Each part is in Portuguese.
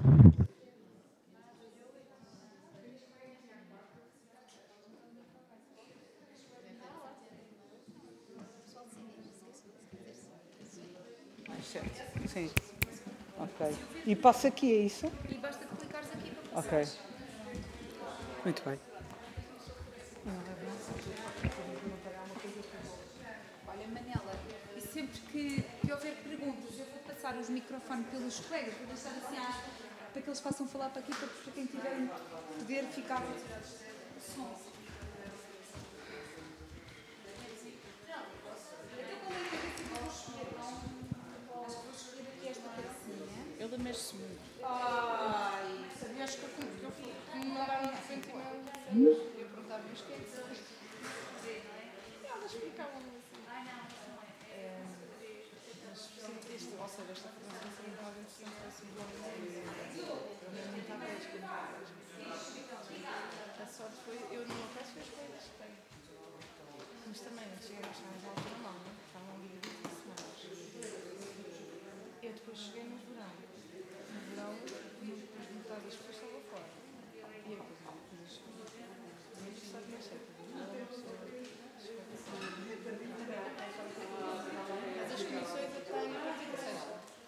Certo, sim. Ok. E passa aqui, é isso? E basta clicares aqui para Ok. passares. Muito bem. Olha, Manela, e sempre que houver perguntas, eu vou passar os microfones pelos colegas, vou deixar assim para que eles possam falar para aqui, para quem tiver poder ficar som. Ele mexe muito. Ai, Sabias que eu me mandaram de frente e eu perguntava, mas quem é que são? E elas explicavam-me assim. Mas sim, ou seja, esta formação seria muito interessante para esse eu mesmo muito à vez. A sorte foi, eu no meu caso fui as coisas que tenho. Mas também cheguei a achar as aulas normal, não? Estavam ali 20 semanas. Eu depois cheguei no verão. No verão, depois de metade das pessoas estava fora. E eu depois muito só tinha chefe. Mas as comissões eu tenho, ou seja,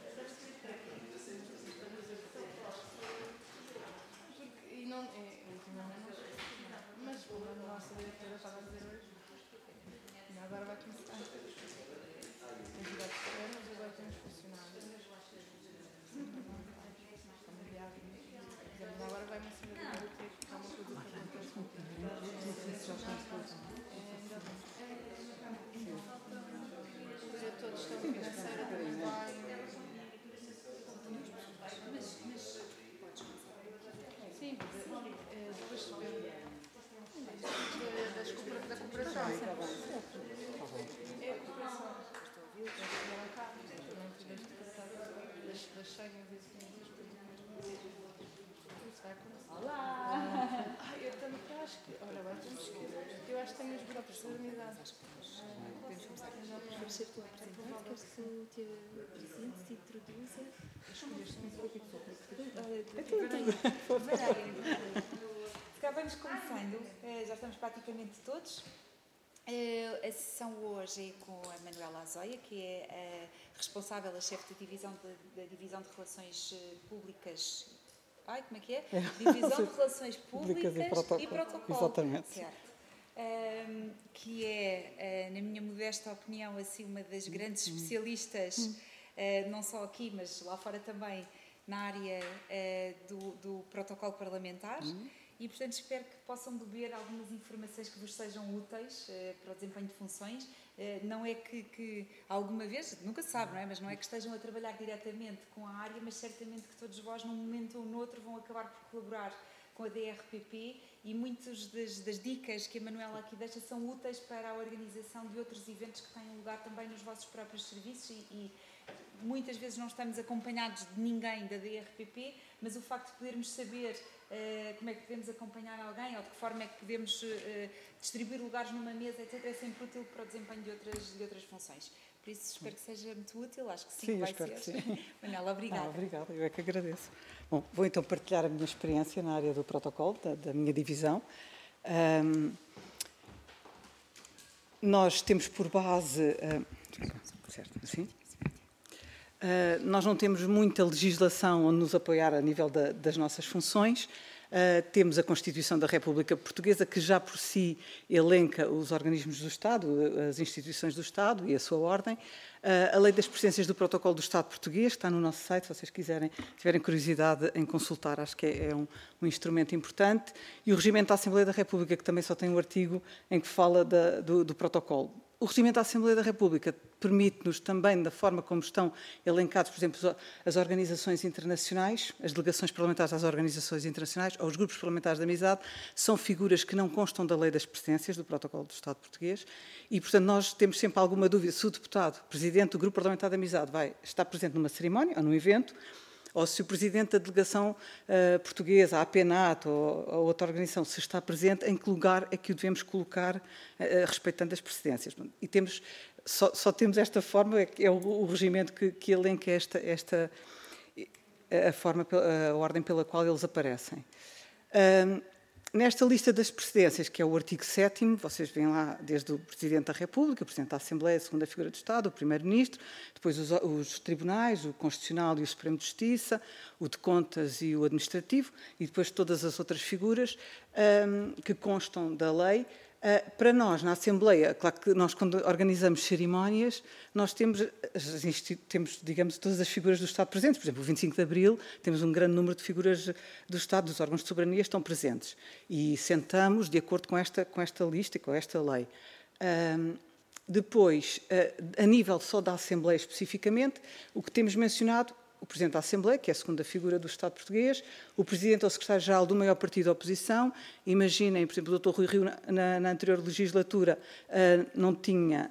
porque, e não, mas como a nossa diretora estava a dizer hoje, e agora vai começar. Tem jurados externos, agora temos funcionários. Agora vai-me assim a dizer que há uma coisa que acontece muito. Os diretores estão financeira também vai. Sim, depois da cooperação. É a cooperação. Vieram cá, não tiveste que tratar das senhas e isso vai acontecer. olá! Eu também acho que. Olha, agora temos que. Eu acho que tenho os grupos de unidade. Podemos começar. Queres ser tu a apresentar? Queres que o teu presidente se introduza? Vamos começando, já estamos praticamente todos. A sessão hoje é com a Manuela Azoia, que é a responsável, a chefe da Divisão de Relações Públicas. Ai, como é que é? Divisão de Relações Públicas e Protocolo. Exatamente. Certo. Que é, na minha modesta opinião, assim, uma das grandes especialistas, não só aqui, mas lá fora também, na área do protocolo parlamentar. E, portanto, espero que possam beber algumas informações que vos sejam úteis para o desempenho de funções. Não é que alguma vez, nunca se sabe, não é? Mas não é que estejam a trabalhar diretamente com a área, mas certamente que todos vós, num momento ou noutro, vão acabar por colaborar com a DRPP e muitas das dicas que a Manuela aqui deixa são úteis para a organização de outros eventos que tenham lugar também nos vossos próprios serviços e muitas vezes não estamos acompanhados de ninguém da DRPP, mas o facto de podermos saber como é que podemos acompanhar alguém ou de que forma é que podemos distribuir lugares numa mesa, etc., é sempre útil para o desempenho de outras funções. Por isso, espero que seja muito útil, acho que sim, vai ser. Que sim. Manela, obrigada. Obrigada, eu é que agradeço. Bom, vou então partilhar a minha experiência na área do protocolo, da minha divisão. Nós temos por base... certo, assim? Nós não temos muita legislação onde nos apoiar a nível das nossas funções. Temos a Constituição da República Portuguesa, que já por si elenca os organismos do Estado, as instituições do Estado e a sua ordem. A Lei das Presidências do Protocolo do Estado Português, que está no nosso site, se vocês tiverem curiosidade em consultar, acho que é um instrumento importante. E o Regimento da Assembleia da República, que também só tem um artigo em que fala do protocolo. O Regimento da Assembleia da República permite-nos também, da forma como estão elencados, por exemplo, as organizações internacionais, as delegações parlamentares às organizações internacionais ou os grupos parlamentares de amizade, são figuras que não constam da Lei das Presidências do Protocolo do Estado Português e, portanto, nós temos sempre alguma dúvida se o deputado, presidente do grupo parlamentar de amizade, vai estar presente numa cerimónia ou num evento, ou se o presidente da delegação portuguesa, a APNAT ou outra organização, se está presente, em que lugar é que o devemos colocar respeitando as precedências. E só temos esta forma, é o regimento que elenca a ordem pela qual eles aparecem. Nesta lista das precedências, que é o artigo 7º, vocês veem lá desde o Presidente da República, o Presidente da Assembleia, a segunda figura do Estado, o Primeiro-Ministro, depois os tribunais, o Constitucional e o Supremo de Justiça, o de Contas e o Administrativo, e depois todas as outras figuras que constam da lei. Para nós, na Assembleia, claro que nós, quando organizamos cerimónias, nós temos, digamos, todas as figuras do Estado presentes. Por exemplo, o 25 de Abril, temos um grande número de figuras do Estado, dos órgãos de soberania, estão presentes. E sentamos de acordo com esta lista e com esta lei. Depois, a nível só da Assembleia especificamente, o que temos mencionado, o Presidente da Assembleia, que é a segunda figura do Estado português, o Presidente ou Secretário-Geral do maior partido da oposição. Imaginem, por exemplo, o Dr. Rui Rio, na anterior legislatura, não tinha...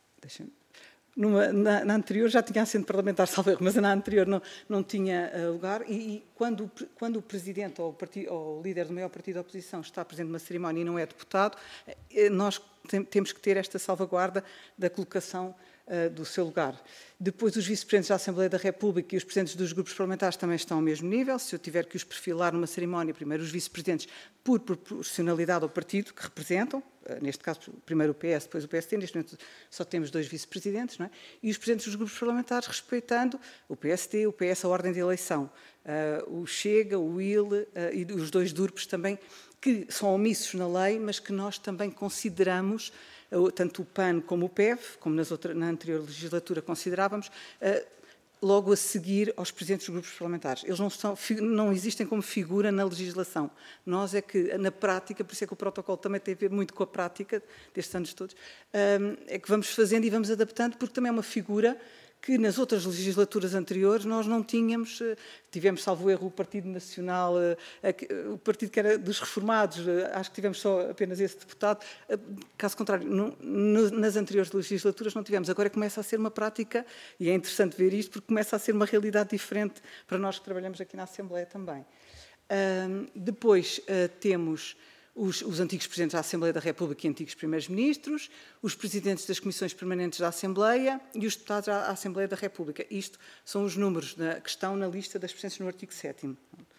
Na anterior já tinha assento parlamentar, salvo erro, mas na anterior não tinha lugar. E quando o Presidente ou o líder do maior partido da oposição está presente numa cerimónia e não é deputado, nós temos que ter esta salvaguarda da colocação do seu lugar. Depois, os vice-presidentes da Assembleia da República e os presidentes dos grupos parlamentares também estão ao mesmo nível. Se eu tiver que os perfilar numa cerimónia, primeiro os vice-presidentes, por proporcionalidade ao partido que representam, neste caso, primeiro o PS, depois o PSD, neste momento só temos 2 vice-presidentes, não é? E os presidentes dos grupos parlamentares, respeitando o PSD, o PS, a ordem de eleição, o Chega, o IL e os 2 DURPs também, que são omissos na lei, mas que nós também consideramos, tanto o PAN como o PEV, como na anterior legislatura considerávamos, logo a seguir aos presidentes dos grupos parlamentares. Eles não existem como figura na legislação. Nós é que, na prática, por isso é que o protocolo também tem a ver muito com a prática destes anos todos, é que vamos fazendo e vamos adaptando, porque também é uma figura que nas outras legislaturas anteriores nós não tínhamos. Tivemos, salvo erro, o Partido Nacional, o partido que era dos reformados, acho que tivemos só apenas esse deputado. Caso contrário, nas anteriores legislaturas não tivemos. Agora começa a ser uma prática, e é interessante ver isto, porque começa a ser uma realidade diferente para nós que trabalhamos aqui na Assembleia também. Depois temos os antigos presidentes da Assembleia da República e antigos primeiros-ministros, os presidentes das comissões permanentes da Assembleia e os deputados da Assembleia da República. Isto são os números que estão na lista das presenças no artigo 7º.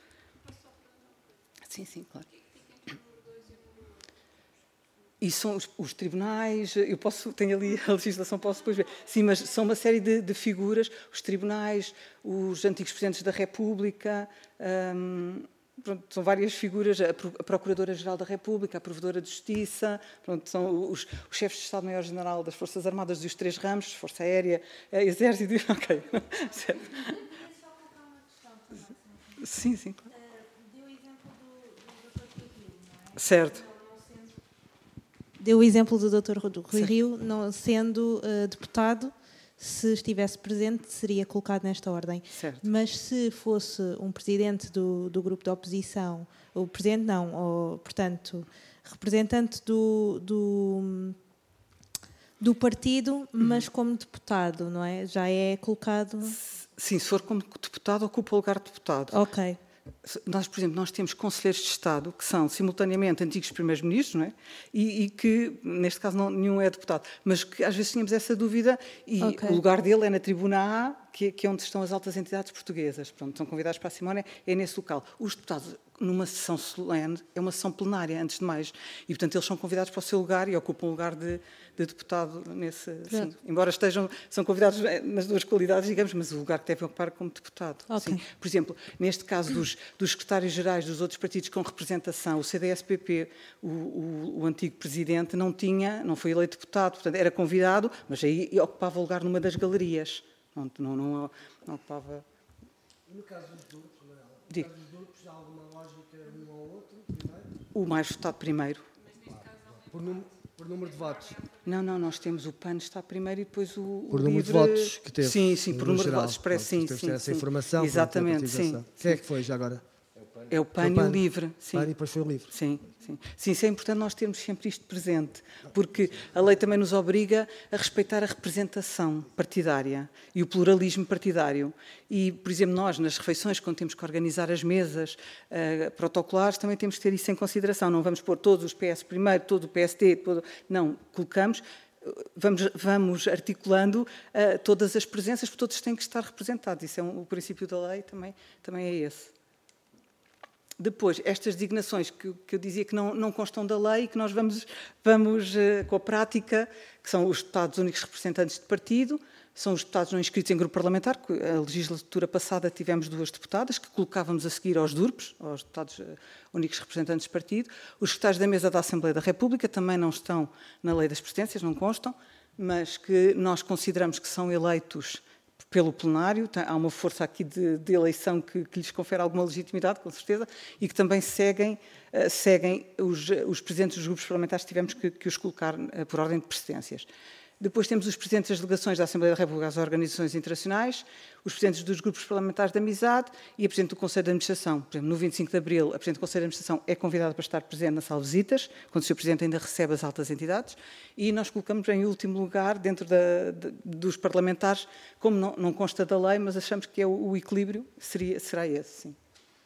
Sim, claro. E são os tribunais, tenho ali a legislação, posso depois ver. Sim, mas são uma série de figuras, os tribunais, os antigos presidentes da República... Pronto, são várias figuras, a Procuradora-Geral da República, a Provedora de Justiça, pronto, são os chefes de Estado-Maior-General das Forças Armadas dos 3 ramos, Força Aérea, Exército... Ok, certo. Sim, claro. Deu o exemplo do Dr. Rui Rio, não é? Certo. Deu o exemplo do Dr. Rui Rio, não sendo deputado. Se estivesse presente, seria colocado nesta ordem. Certo. Mas se fosse um presidente do grupo da oposição, ou presidente não, ou, portanto, representante do partido, mas como deputado, não é? Já é colocado... Sim, se for como deputado, ocupa o lugar de deputado. Ok. Nós, por exemplo, temos conselheiros de Estado que são simultaneamente antigos primeiros-ministros, não é? E que, neste caso, nenhum é deputado, mas que às vezes tínhamos essa dúvida e o lugar dele é na tribuna A, que é onde estão as altas entidades portuguesas. Pronto, são convidados para a cerimónia, é nesse local. Os deputados, numa sessão solene, é uma sessão plenária, antes de mais, e, portanto, eles são convidados para o seu lugar e ocupam o lugar de deputado nesse... Sim, embora são convidados nas 2 qualidades, digamos, mas o lugar que devem ocupar como deputado. Okay. Sim. Por exemplo, neste caso dos secretários-gerais dos outros partidos com representação, o CDS-PP, o antigo presidente, não foi eleito deputado, portanto, era convidado, mas aí ocupava o lugar numa das galerias. Não ocupava... E no caso dos grupos, há alguma lógica um ao outro, primeiro? O mais votado primeiro. Por número de votos? Não, nós temos o PAN está primeiro e depois o por número LIVRE... de votos que teve? Sim, por número de votos. Sim. Essa informação. Exatamente, sim. Quem é que foi já agora? É o PAN e o LIVRE. Sim. PAN e depois foi o LIVRE. Sim. Isso é importante nós termos sempre isto presente, porque a lei também nos obriga a respeitar a representação partidária e o pluralismo partidário. E, por exemplo, nós, nas refeições, quando temos que organizar as mesas protocolares, também temos que ter isso em consideração. Não vamos pôr todos os PS primeiro, todo o PSD, não, colocamos... vamos articulando todas as presenças, porque todos têm que estar representados. Isso é o princípio da lei, também é esse. Depois, estas designações que eu dizia que não constam da lei e que nós vamos com a prática, que são os deputados únicos representantes de partido, são os deputados não inscritos em grupo parlamentar, que a legislatura passada tivemos 2 deputadas, que colocávamos a seguir aos DURPs, aos deputados únicos representantes de partido. Os secretários da mesa da Assembleia da República também não estão na lei das presidências, não constam, mas que nós consideramos que são eleitos pelo plenário. Há uma força aqui de eleição que lhes confere alguma legitimidade, com certeza, e que também seguem os presidentes dos grupos parlamentares, tivemos que os colocar por ordem de precedências. Depois temos os presidentes das delegações da Assembleia da República às organizações internacionais, os presidentes dos grupos parlamentares de amizade e a presidente do Conselho de Administração. Por exemplo, no 25 de Abril, a presidente do Conselho de Administração é convidada para estar presente na sala de visitas, quando o Sr. Presidente ainda recebe as altas entidades, e nós colocamos em último lugar, dentro dos parlamentares, como não consta da lei, mas achamos que o equilíbrio será esse, sim.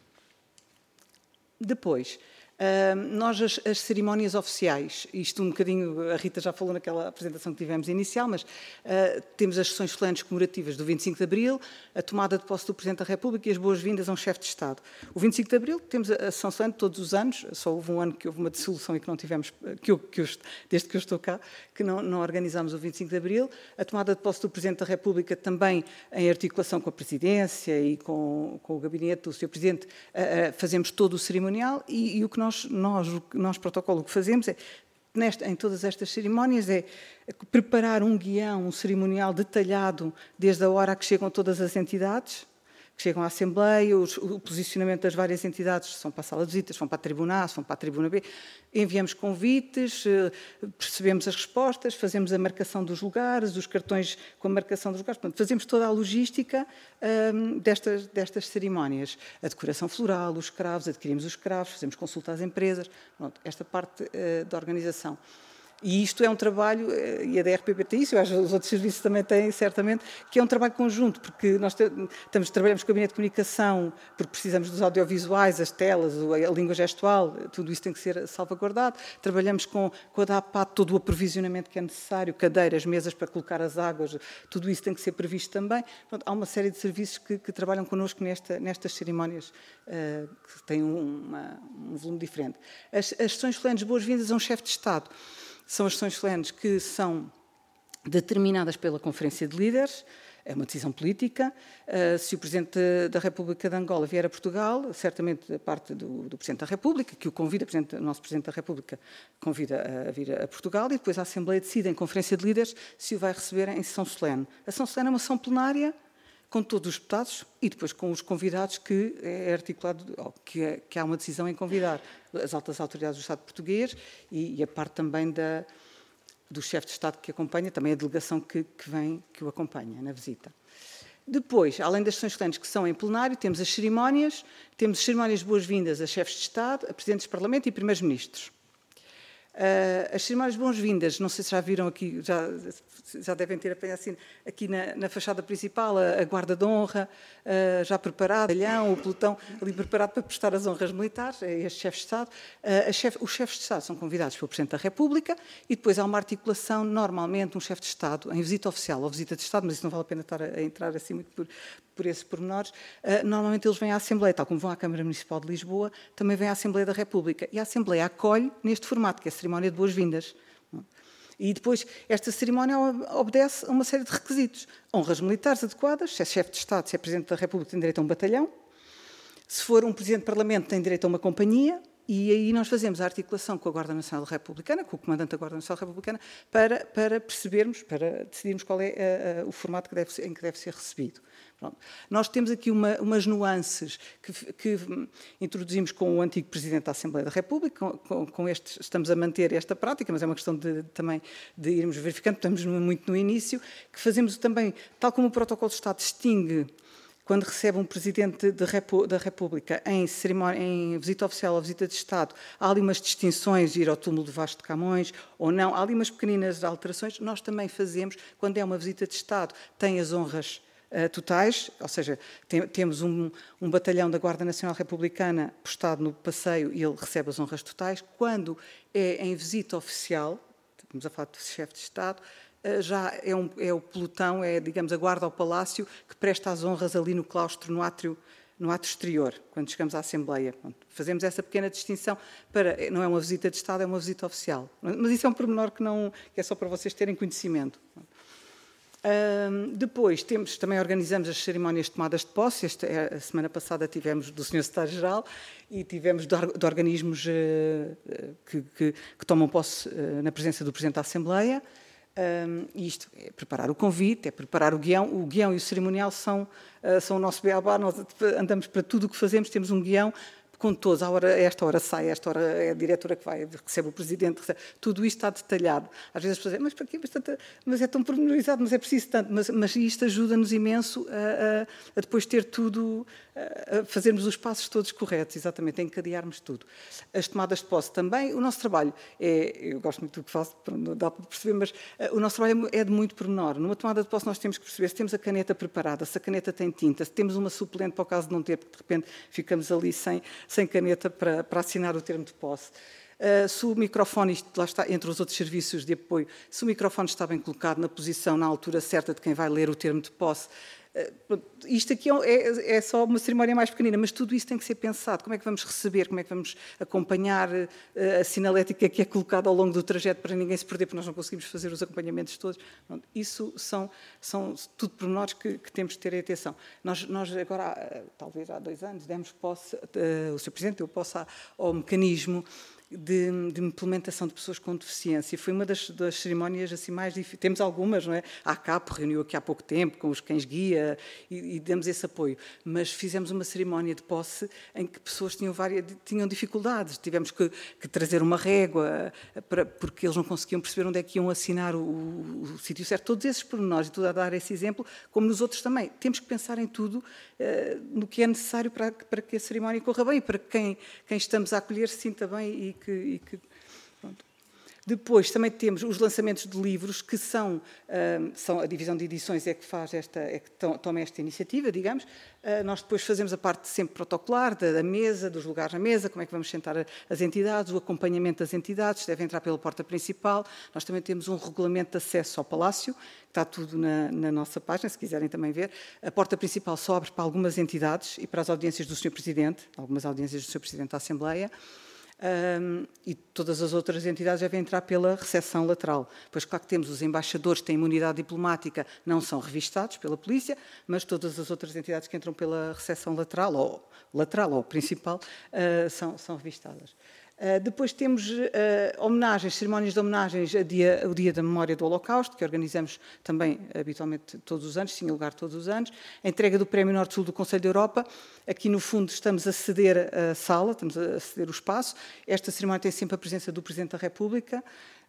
Depois, nós as cerimónias oficiais, isto um bocadinho, a Rita já falou naquela apresentação que tivemos inicial, mas temos as sessões solenes comemorativas do 25 de Abril, a tomada de posse do Presidente da República e as boas-vindas a um chefe de Estado. O 25 de Abril temos a sessão solene todos os anos, só houve um ano que houve uma dissolução e que não tivemos, desde que eu estou cá, que não organizámos o 25 de Abril. A tomada de posse do Presidente da República também em articulação com a Presidência e com o gabinete do Sr. Presidente, fazemos todo o cerimonial e o que nós protocolo, o que fazemos é, em todas estas cerimónias, é preparar um guião, um cerimonial detalhado desde a hora a que chegam todas as entidades, que chegam à Assembleia, o posicionamento das várias entidades, são para a sala de visitas, são para a Tribuna A, são para a Tribuna B, enviamos convites, percebemos as respostas, fazemos a marcação dos lugares, os cartões com a marcação dos lugares, portanto, fazemos toda a logística destas cerimónias. A decoração floral, os cravos, adquirimos os cravos, fazemos consulta às empresas, pronto, esta parte da organização. E isto é um trabalho, e a DRPP tem isso, eu acho que os outros serviços também têm, certamente, que é um trabalho conjunto, porque nós trabalhamos com o Gabinete de Comunicação, porque precisamos dos audiovisuais, as telas, a língua gestual, tudo isso tem que ser salvaguardado. Trabalhamos com a DAPAT, todo o aprovisionamento que é necessário, cadeiras, mesas para colocar as águas, tudo isso tem que ser previsto também. Pronto, há uma série de serviços que trabalham connosco nestas cerimónias, que têm um volume diferente. As sessões solenes de boas-vindas a um chefe de Estado são as sessões solenes que são determinadas pela Conferência de Líderes, é uma decisão política. Se o Presidente da República de Angola vier a Portugal, certamente a parte do Presidente da República, que o convida, o nosso Presidente da República convida a vir a Portugal, e depois a Assembleia decide em Conferência de Líderes se o vai receber em sessão solene. A sessão solene é uma sessão plenária, com todos os deputados e depois com os convidados, que é articulado, que há uma decisão em convidar as altas autoridades do Estado português e a parte também do chefe de Estado que acompanha, também a delegação que o acompanha na visita. Depois, além das sessões solenes que são em plenário, temos as cerimónias, temos cerimónias de boas-vindas a chefes de Estado, a presidentes de Parlamento e primeiros-ministros. As cerimónias de boas-vindas, não sei se já viram aqui, já devem ter apanhado assim, aqui na fachada principal, a guarda de honra, já preparada, o pelotão ali preparado para prestar as honras militares, a estes chefes de Estado. Os chefes de Estado são convidados pelo Presidente da República e depois há uma articulação, normalmente um chefe de Estado, em visita oficial ou visita de Estado, mas isso não vale a pena estar a entrar assim muito por esses pormenores. Normalmente eles vêm à Assembleia, tal como vão à Câmara Municipal de Lisboa, também vêm à Assembleia da República. E a Assembleia acolhe neste formato, que é a cerimónia de boas-vindas. E depois, esta cerimónia obedece a uma série de requisitos. Honras militares adequadas, se é chefe de Estado, se é Presidente da República, tem direito a um batalhão. Se for um Presidente do Parlamento, tem direito a uma companhia. E aí nós fazemos a articulação com a Guarda Nacional Republicana, com o Comandante da Guarda Nacional Republicana, para percebermos, para decidirmos qual é o formato em que deve ser recebido. Pronto. Nós temos aqui umas nuances que introduzimos com o antigo Presidente da Assembleia da República, estamos a manter esta prática, mas é uma questão também de irmos verificando, estamos muito no início, que fazemos também, tal como o Protocolo de Estado distingue quando recebe um Presidente da República em visita oficial ou visita de Estado, há ali umas distinções, ir ao túmulo de Vasco de Camões ou não, há ali umas pequeninas alterações. Nós também fazemos, quando é uma visita de Estado, tem as honras totais, ou seja, temos um batalhão da Guarda Nacional Republicana postado no passeio e ele recebe as honras totais. Quando é em visita oficial, estamos a falar do chefe de Estado, já é o pelotão, é, digamos, a guarda ao Palácio que presta as honras ali no claustro, no átrio exterior, quando chegamos à Assembleia. Fazemos essa pequena distinção não é uma visita de Estado, é uma visita oficial. Mas isso é um pormenor que é só para vocês terem conhecimento. Depois também organizamos as cerimónias de tomadas de posse. A semana passada tivemos do Sr. Secretário-Geral e tivemos de organismos que tomam posse na presença do Presidente da Assembleia. E isto é preparar o convite, é preparar o guião. O guião e o cerimonial são o nosso beabá. Nós andamos para tudo o que fazemos, temos um guião com todos. Esta hora sai, esta hora é a diretora que vai, recebe o presidente, tudo isto está detalhado. Às vezes as pessoas dizem, mas para quê? Mas é tão pormenorizado, mas é preciso tanto. Mas isto ajuda-nos imenso a depois ter tudo, a fazermos os passos todos corretos, exatamente, a encadearmos tudo. As tomadas de posse também. O nosso trabalho eu gosto muito do que faço, não dá para perceber, mas o nosso trabalho é de muito pormenor. Numa tomada de posse nós temos que perceber se temos a caneta preparada, se a caneta tem tinta, se temos uma suplente para o caso de não ter, porque de repente ficamos ali sem caneta para assinar o termo de posse. Se o microfone, isto lá está, entre os outros serviços de apoio, se o microfone está bem colocado na posição, na altura certa de quem vai ler o termo de posse, isto aqui é só uma cerimónia mais pequenina, mas tudo isso tem que ser pensado. Como é que vamos receber, como é que vamos acompanhar a sinalética que é colocada ao longo do trajeto para ninguém se perder, porque nós não conseguimos fazer os acompanhamentos todos. Isso são tudo pormenores que temos de ter em atenção. Nós agora, talvez há 2 anos, demos posse, o Sr. Presidente deu posse ao mecanismo de implementação de pessoas com deficiência. Foi uma das cerimónias assim mais difíceis. Temos algumas, não é? A ACAP reuniu aqui há pouco tempo com os cães-guia e demos esse apoio. Mas fizemos uma cerimónia de posse em que pessoas tinham dificuldades. Tivemos que trazer uma régua porque eles não conseguiam perceber onde é que iam assinar o sítio certo. Todos esses pormenores, e tudo a dar esse exemplo, como nos outros também. Temos que pensar em tudo no que é necessário para que a cerimónia corra bem, para que quem estamos a acolher se sinta bem pronto. Depois também temos os lançamentos de livros, que são a divisão de edições que toma esta iniciativa, digamos. Nós depois fazemos a parte sempre protocolar, da mesa, dos lugares na mesa, como é que vamos sentar as entidades, o acompanhamento das entidades, deve entrar pela porta principal. Nós também temos um regulamento de acesso ao Palácio, que está tudo na nossa página, se quiserem também ver. A porta principal só abre para algumas entidades e para as audiências do Sr. Presidente, algumas audiências do Sr. Presidente da Assembleia. E todas as outras entidades devem entrar pela recepção lateral. Pois, claro que temos os embaixadores que têm imunidade diplomática, não são revistados pela polícia, mas todas as outras entidades que entram pela recepção lateral ou principal são revistadas. Depois temos homenagens, cerimónias de homenagens o Dia da Memória do Holocausto, que organizamos também habitualmente todos os anos, tinha lugar todos os anos. A entrega do Prémio Norte-Sul do Conselho da Europa. Aqui, no fundo, estamos a ceder a sala, estamos a ceder o espaço. Esta cerimónia tem sempre a presença do Presidente da República.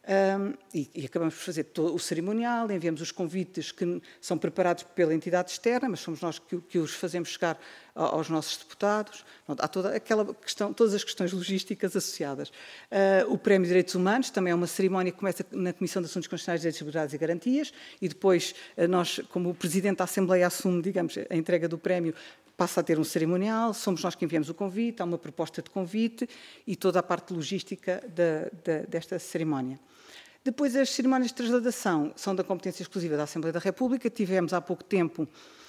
E acabamos por fazer todo o cerimonial, enviamos os convites que são preparados pela entidade externa, mas somos nós que os fazemos chegar aos nossos deputados. Há toda aquela questão, todas as questões logísticas associadas. O Prémio de Direitos Humanos também é uma cerimónia que começa na Comissão de Assuntos Constitucionais, Direitos, Liberdades e Garantias, e depois nós, como o Presidente da Assembleia assume, digamos, a entrega do prémio, passa a ter um cerimonial, somos nós que enviamos o convite, há uma proposta de convite e toda a parte logística desta cerimónia. Depois, as cerimónias de transladação são da competência exclusiva da Assembleia da República. Tivemos há pouco tempo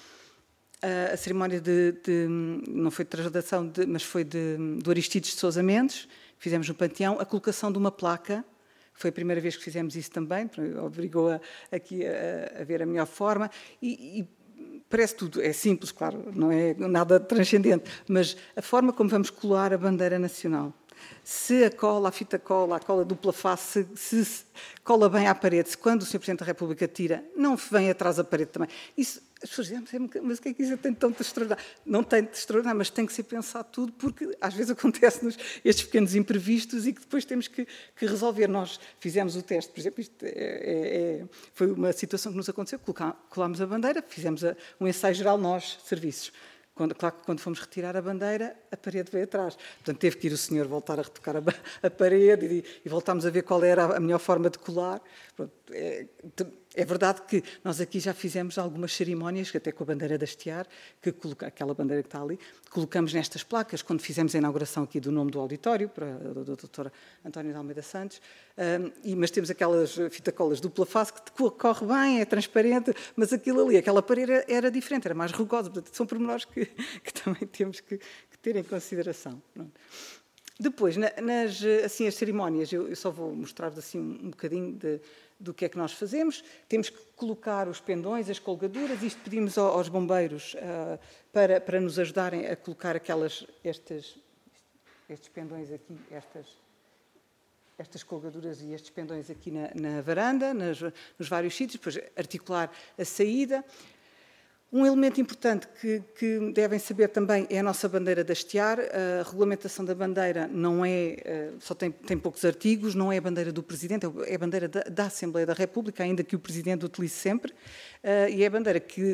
a cerimónia não foi de transladação, mas foi do Aristides de Sousa Mendes, que fizemos no Panteão, a colocação de uma placa. Foi a primeira vez que fizemos isso também, obrigou aqui a ver a melhor forma. E parece tudo, é simples, claro, não é nada transcendente, mas a forma como vamos colar a bandeira nacional. Se a fita cola, a cola dupla face, se cola bem à parede, se quando o Sr. Presidente da República tira, não vem atrás da parede também. Isso, as pessoas dizem, mas o que é que isso tem tanto de extraordinário? Não tem de extraordinário, mas tem que ser pensado tudo, porque às vezes acontecem-nos estes pequenos imprevistos e que depois temos que resolver. Nós fizemos o teste, por exemplo, isto foi uma situação que nos aconteceu, colámos a bandeira, fizemos um ensaio geral, nós, serviços. Claro que quando fomos retirar a bandeira, a parede veio atrás. Portanto, teve que ir o senhor voltar a retocar a parede e voltámos a ver qual era a melhor forma de colar. Pronto, É verdade que nós aqui já fizemos algumas cerimónias, até com a bandeira da Estear, aquela bandeira que está ali, colocamos nestas placas, quando fizemos a inauguração aqui do nome do auditório, para a doutora António de Almeida Santos, mas temos aquelas fitacolas dupla face que corre bem, é transparente, mas aquilo ali, aquela parede era diferente, era mais rugosa, portanto, são pormenores que também temos que ter em consideração. Depois, assim, as cerimónias, eu só vou mostrar-vos assim, um bocadinho do que é que nós fazemos. Temos que colocar os pendões, as colgaduras, isto pedimos aos bombeiros para nos ajudarem a colocar estes pendões aqui, estas colgaduras e estes pendões aqui na varanda, nos vários sítios, depois articular a saída. Um elemento importante que devem saber também é a nossa bandeira da Estear. A regulamentação da bandeira não é, só tem poucos artigos, não é a bandeira do Presidente, é a bandeira da Assembleia da República, ainda que o Presidente utilize sempre, e é a bandeira que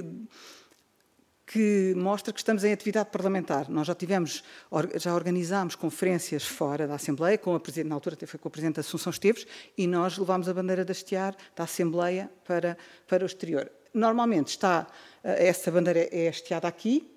mostra que estamos em atividade parlamentar. Nós já organizámos conferências fora da Assembleia, na altura até foi com o Presidente Assunção Esteves, e nós levámos a bandeira da Estear, da Assembleia, para o exterior. Normalmente essa bandeira é hasteada aqui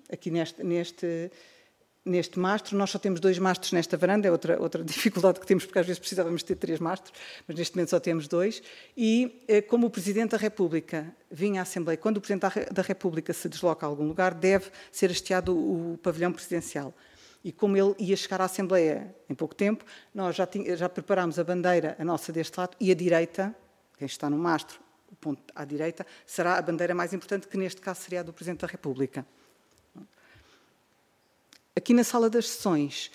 neste mastro. Nós só temos 2 mastros nesta varanda, é outra dificuldade que temos, porque às vezes precisávamos ter 3 mastros, mas neste momento só temos 2. E como o Presidente da República vinha à Assembleia, quando o Presidente da República se desloca a algum lugar, deve ser hasteado o pavilhão presidencial. E como ele ia chegar à Assembleia em pouco tempo, nós já preparámos a bandeira, a nossa deste lado, e a direita, quem está no mastro, o ponto à direita, será a bandeira mais importante, que neste caso seria a do Presidente da República. Aqui na sala das sessões,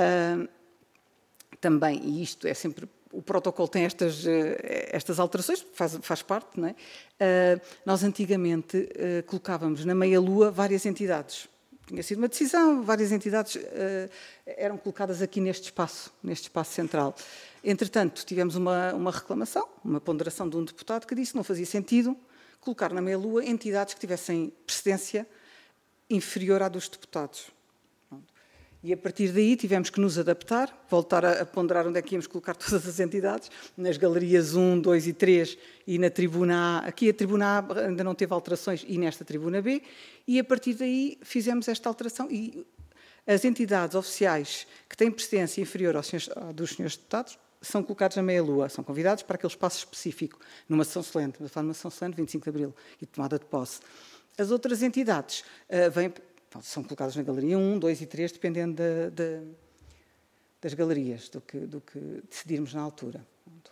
também, e isto é sempre, o protocolo tem estas alterações, faz parte, não é? Nós antigamente colocávamos na meia-lua várias entidades. Tinha sido uma decisão, várias entidades eram colocadas aqui neste espaço central. Entretanto, tivemos uma reclamação, uma ponderação de um deputado que disse que não fazia sentido colocar na meia-lua entidades que tivessem precedência inferior à dos deputados. E a partir daí tivemos que nos adaptar, voltar a ponderar onde é que íamos colocar todas as entidades, nas galerias 1, 2 e 3 e na tribuna A. Aqui a tribuna A ainda não teve alterações e nesta tribuna B, e a partir daí fizemos esta alteração e as entidades oficiais que têm precedência inferior dos senhores deputados são colocados na meia-lua, são convidados para aquele espaço específico, numa sessão solene, estamos a falar de uma sessão solene de 25 de Abril e de tomada de posse. As outras entidades são colocadas na galeria 1, 2 e 3, dependendo das galerias, do que decidirmos na altura.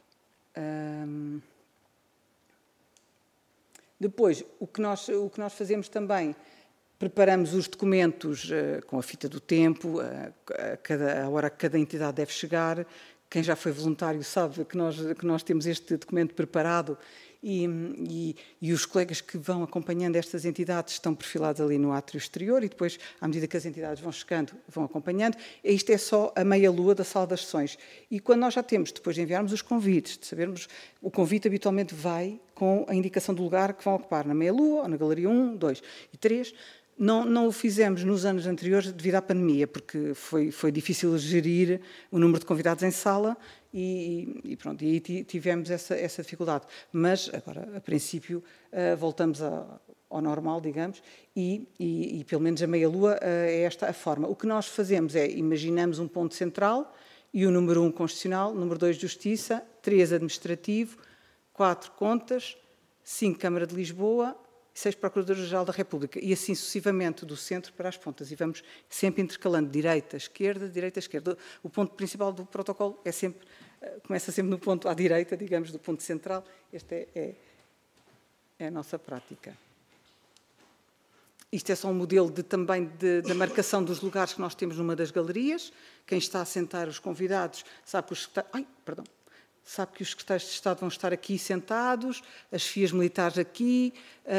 Depois, o que nós fazemos também, preparamos os documentos com a fita do tempo, a hora que cada entidade deve chegar. Quem já foi voluntário sabe que nós temos este documento preparado e os colegas que vão acompanhando estas entidades estão perfilados ali no átrio exterior e depois, à medida que as entidades vão chegando, vão acompanhando. Isto é só a meia-lua da sala das sessões. E quando nós já temos, depois de enviarmos os convites, de sabermos, o convite habitualmente vai com a indicação do lugar que vão ocupar na meia-lua, ou na galeria 1, 2 e 3. Não o fizemos nos anos anteriores devido à pandemia, porque foi difícil gerir o número de convidados em sala e pronto, e aí tivemos essa dificuldade. Mas, agora, a princípio, voltamos ao normal, digamos, e pelo menos a meia-lua é esta a forma. O que nós fazemos é, imaginamos um ponto central e o número 1 constitucional, número 2 justiça, 3 administrativo, 4 contas, 5 Câmara de Lisboa, 6 Procurador-Geral da República, e assim sucessivamente do centro para as pontas. E vamos sempre intercalando direita, esquerda, direita, esquerda. O ponto principal do protocolo começa sempre no ponto à direita, digamos, do ponto central. Esta é a nossa prática. Isto é só um modelo também da marcação dos lugares que nós temos numa das galerias. Quem está a sentar os convidados sabe que os secretários de Estado vão estar aqui sentados, as FIAs militares aqui,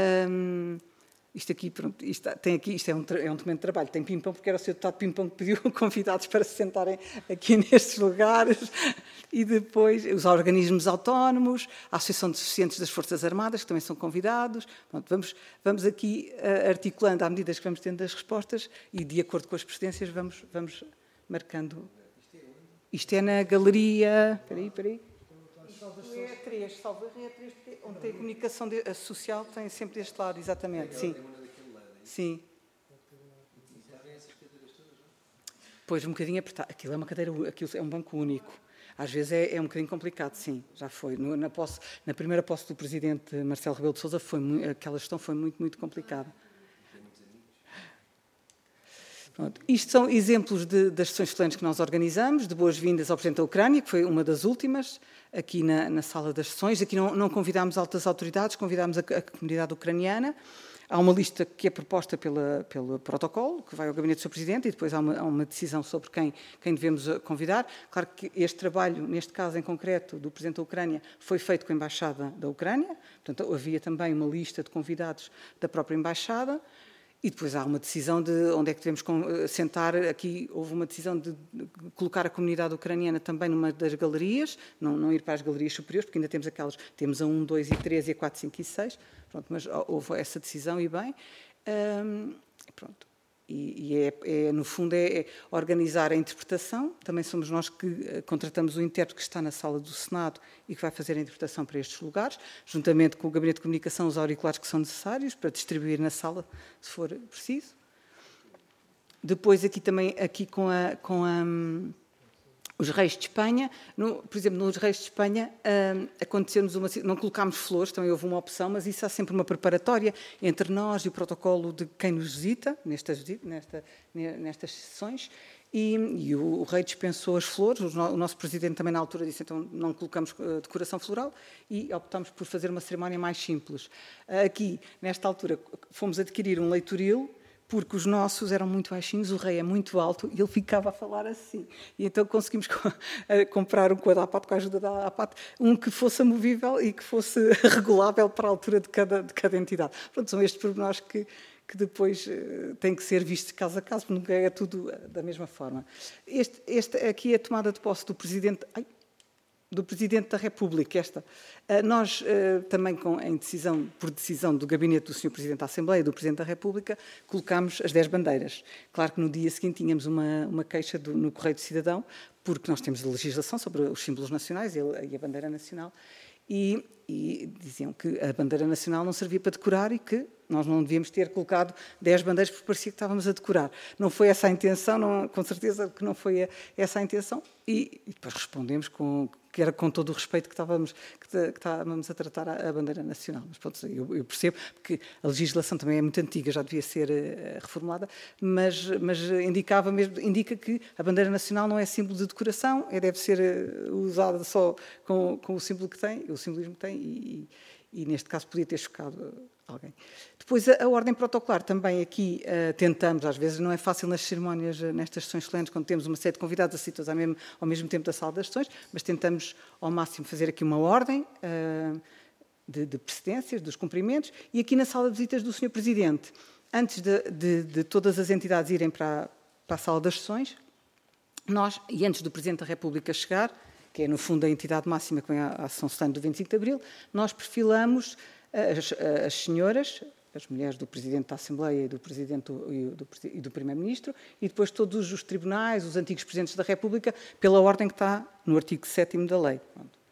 isto aqui, pronto, isto é um documento de trabalho, tem Pimpão, porque era o Sr. Deputado Pimpão que pediu convidados para se sentarem aqui nestes lugares, e depois os organismos autónomos, a Associação de Deficientes das Forças Armadas, que também são convidados. Pronto, vamos aqui articulando à medida que vamos tendo as respostas e, de acordo com as precedências, vamos marcando. Isto é na galeria... Espera aí. É 3, salvo erro, é 3, onde tem a comunicação social, tem sempre deste lado, exatamente, sim. Sim. Pois, um bocadinho apertado. Aquilo é uma cadeira, aquilo é um banco único. Às vezes é um bocadinho complicado, sim, já foi. Na primeira posse do Presidente Marcelo Rebelo de Sousa, aquela gestão foi muito, muito complicada. Pronto. Isto são exemplos das sessões solenes que nós organizamos, de boas-vindas ao Presidente da Ucrânia, que foi uma das últimas, aqui na sala das sessões. Aqui não convidámos altas autoridades, convidámos a comunidade ucraniana. Há uma lista que é proposta pelo protocolo, que vai ao gabinete do Sr. Presidente, e depois há uma decisão sobre quem devemos convidar. Claro que este trabalho, neste caso em concreto, do Presidente da Ucrânia, foi feito com a Embaixada da Ucrânia. Portanto, havia também uma lista de convidados da própria Embaixada. E depois há uma decisão de onde é que devemos sentar. Aqui houve uma decisão de colocar a comunidade ucraniana também numa das galerias, não ir para as galerias superiores, porque ainda temos aquelas, temos a 1, 2 e 3 e a 4, 5 e 6. Pronto, mas houve essa decisão e bem. Pronto. No fundo, é organizar a interpretação. Também somos nós que contratamos o intérprete que está na sala do Senado e que vai fazer a interpretação para estes lugares, juntamente com o Gabinete de Comunicação, os auriculares que são necessários para distribuir na sala, se for preciso. Depois, aqui com os Reis de Espanha, por exemplo, nos Reis de Espanha, aconteceu-nos não colocámos flores, também houve uma opção, mas isso há sempre uma preparatória entre nós e o protocolo de quem nos visita, nestas sessões, e o rei dispensou as flores. O nosso presidente também na altura disse, então não colocamos decoração floral, e optámos por fazer uma cerimónia mais simples. Aqui, nesta altura, fomos adquirir um leitoril, porque os nossos eram muito baixinhos, o rei é muito alto e ele ficava a falar assim. E então conseguimos comprar um quadro-pato com a ajuda da APAT, um que fosse amovível e que fosse regulável para a altura de cada entidade. Pronto, são estes pormenores que depois têm que ser vistos caso a caso, porque nunca é tudo da mesma forma. Aqui é a tomada de posse do Presidente... do Presidente da República, Nós, também por decisão do Gabinete do Sr. Presidente da Assembleia e do Presidente da República, colocámos as 10 bandeiras. Claro que no dia seguinte tínhamos uma queixa no Correio do Cidadão, porque nós temos legislação sobre os símbolos nacionais e a bandeira nacional, e diziam que a bandeira nacional não servia para decorar e que nós não devíamos ter colocado 10 bandeiras porque parecia que estávamos a decorar. Não foi essa a intenção, com certeza que não foi essa a intenção, e depois respondemos que era com todo o respeito que estávamos a tratar a bandeira nacional. Mas pronto, eu percebo que a legislação também é muito antiga, já devia ser reformulada, mas indica que a bandeira nacional não é símbolo de decoração, deve ser usada só com o símbolo que tem, o simbolismo que tem, e neste caso podia ter chocado alguém. Depois, a ordem protocolar, também aqui tentamos, às vezes não é fácil nas cerimónias, nestas sessões solenes, quando temos uma série de convidados assíduos ao mesmo tempo da sala das sessões, mas tentamos ao máximo fazer aqui uma ordem de precedências, dos cumprimentos, e aqui na sala de visitas do Sr. Presidente, antes de todas as entidades irem para a sala das sessões, e antes do Presidente da República chegar, que é no fundo a entidade máxima que vem à sessão solene do 25 de Abril, nós perfilamos as senhoras, as mulheres do Presidente da Assembleia e do Presidente e do Primeiro-Ministro, e depois todos os tribunais, os antigos Presidentes da República, pela ordem que está no artigo 7º da lei.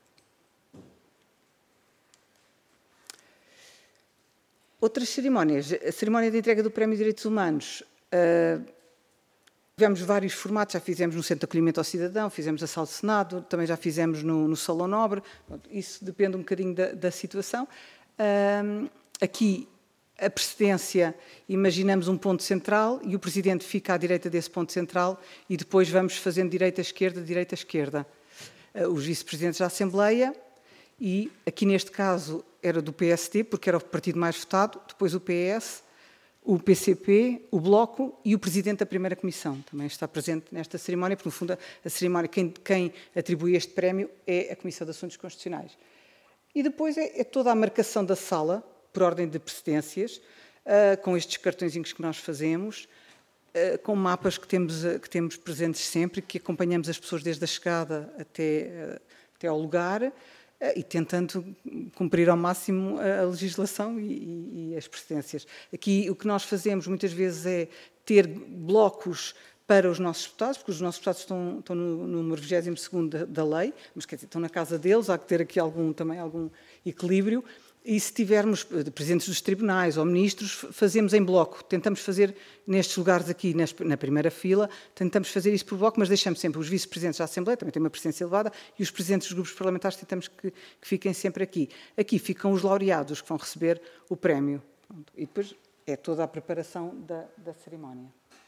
Outras cerimónias. A cerimónia de entrega do Prémio de Direitos Humanos. Tivemos vários formatos, já fizemos no Centro de Acolhimento ao Cidadão, fizemos na Sala do Senado, também já fizemos no Salão Nobre. Isso depende um bocadinho da situação. Aqui, a precedência, imaginamos um ponto central e o Presidente fica à direita desse ponto central e depois vamos fazendo direita-esquerda. Os vice-presidentes da Assembleia e, aqui neste caso, era do PSD, porque era o partido mais votado, depois o PS, o PCP, o Bloco e o Presidente da Primeira Comissão. Também está presente nesta cerimónia, porque, no fundo, a cerimónia, quem atribui este prémio é a Comissão de Assuntos Constitucionais. E depois é toda a marcação da sala, por ordem de precedências, com estes cartõezinhos que nós fazemos, com mapas que temos presentes sempre, que acompanhamos as pessoas desde a chegada até ao lugar, e tentando cumprir ao máximo a legislação e as precedências. Aqui o que nós fazemos muitas vezes é ter blocos para os nossos deputados, porque os nossos deputados estão no número 22º da lei, mas quer dizer, estão na casa deles, há que ter aqui também algum equilíbrio. E se tivermos presidentes dos tribunais ou ministros, fazemos em bloco. Tentamos fazer nestes lugares aqui, na primeira fila, tentamos fazer isso por bloco, mas deixamos sempre os vice-presidentes da Assembleia, também tem uma presidência elevada, e os presidentes dos grupos parlamentares tentamos que fiquem sempre aqui. Aqui ficam os laureados, os que vão receber o prémio. E depois é toda a preparação da cerimónia.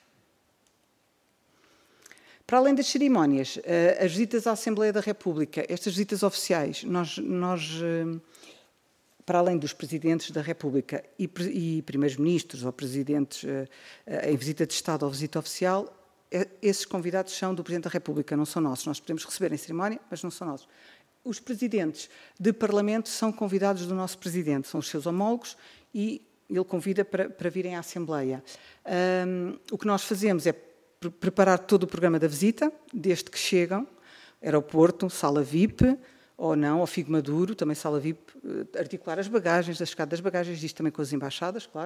Para além das cerimónias, as visitas à Assembleia da República, estas visitas oficiais, nós para além dos presidentes da República e primeiros-ministros ou presidentes em visita de Estado ou visita oficial, esses convidados são do Presidente da República, não são nossos. Nós podemos receber em cerimónia, mas não são nossos. Os presidentes de Parlamento são convidados do nosso Presidente, são os seus homólogos e ele convida para virem à Assembleia. O que nós fazemos é preparar todo o programa da visita, desde que chegam, aeroporto, sala VIP, ou não, ao Figo Maduro, também sala VIP, articular as bagagens, a chegada das bagagens, isto também com as embaixadas, claro,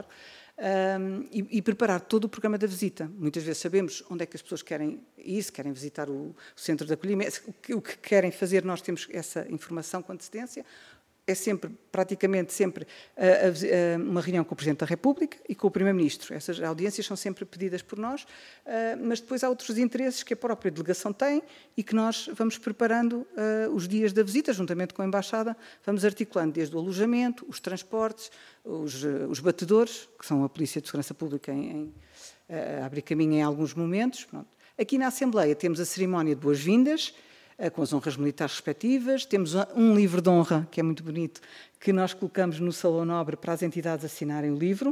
e preparar todo o programa da visita. Muitas vezes sabemos onde é que as pessoas querem ir, se querem visitar o centro de acolhimento, o que querem fazer, nós temos essa informação com antecedência. É sempre, praticamente sempre, uma reunião com o Presidente da República e com o Primeiro-Ministro. Essas audiências são sempre pedidas por nós, mas depois há outros interesses que a própria delegação tem e que nós vamos preparando os dias da visita, juntamente com a Embaixada, vamos articulando desde o alojamento, os transportes, os batedores, que são a Polícia de Segurança Pública a abrir caminho em alguns momentos. Pronto. Aqui na Assembleia temos a cerimónia de boas-vindas, com as honras militares respectivas. Temos um livro de honra, que é muito bonito, que nós colocamos no Salão Nobre para as entidades assinarem o livro.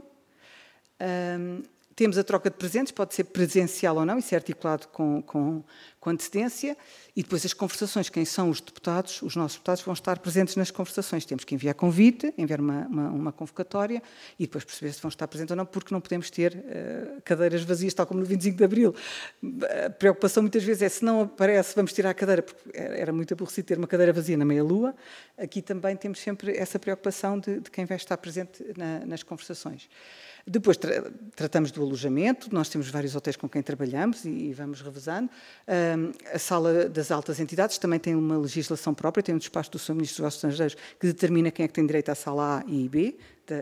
Temos a troca de presentes, pode ser presencial ou não, isso é articulado com antecedência. E depois as conversações, quem são os deputados, os nossos deputados vão estar presentes nas conversações. Temos que enviar convite, enviar uma convocatória e depois perceber se vão estar presentes ou não, porque não podemos ter cadeiras vazias, tal como no 25 de Abril. A preocupação muitas vezes é, se não aparece, vamos tirar a cadeira, porque era muito aborrecido ter uma cadeira vazia na meia-lua. Aqui também temos sempre essa preocupação de quem vai estar presente nas conversações. Depois tratamos do alojamento, nós temos vários hotéis com quem trabalhamos e vamos revezando. A sala das altas entidades também tem uma legislação própria, tem um despacho do Sr. Ministro dos Negócios Estrangeiros que determina quem é que tem direito à sala A e B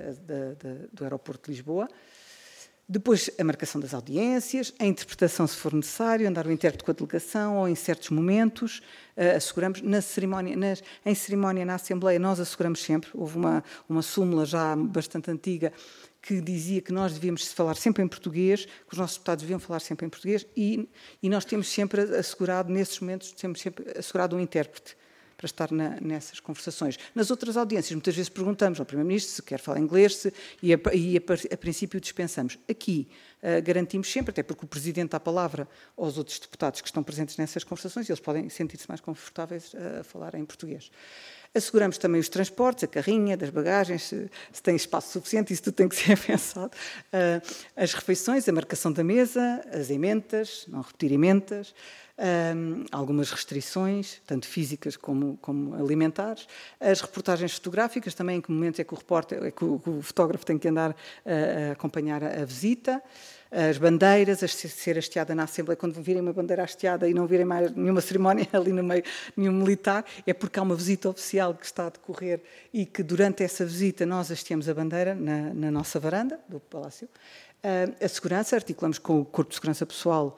do aeroporto de Lisboa. Depois a marcação das audiências, a interpretação se for necessário, andar o intérprete com a delegação ou em certos momentos, asseguramos em cerimónia na Assembleia, nós asseguramos sempre, houve uma súmula já bastante antiga que dizia que nós devíamos falar sempre em português, que os nossos deputados deviam falar sempre em português e nós temos sempre assegurado, nesses momentos, temos sempre assegurado um intérprete para estar nessas conversações. Nas outras audiências, muitas vezes perguntamos ao Primeiro-Ministro se quer falar inglês e a princípio dispensamos. Aqui garantimos sempre, até porque o Presidente dá a palavra aos outros deputados que estão presentes nessas conversações e eles podem sentir-se mais confortáveis a falar em português. Asseguramos também os transportes, a carrinha, das bagagens, se tem espaço suficiente, isso tudo tem que ser pensado. As refeições, a marcação da mesa, as ementas, não repetir ementas, algumas restrições, tanto físicas como alimentares, as reportagens fotográficas, também em que momento é que o fotógrafo tem que andar a acompanhar a visita, as bandeiras, a ser hasteada na Assembleia, quando virem uma bandeira hasteada e não virem mais nenhuma cerimónia ali no meio, nenhum militar, é porque há uma visita oficial que está a decorrer e que durante essa visita nós hasteamos a bandeira na nossa varanda do Palácio. A segurança, articulamos com o Corpo de Segurança Pessoal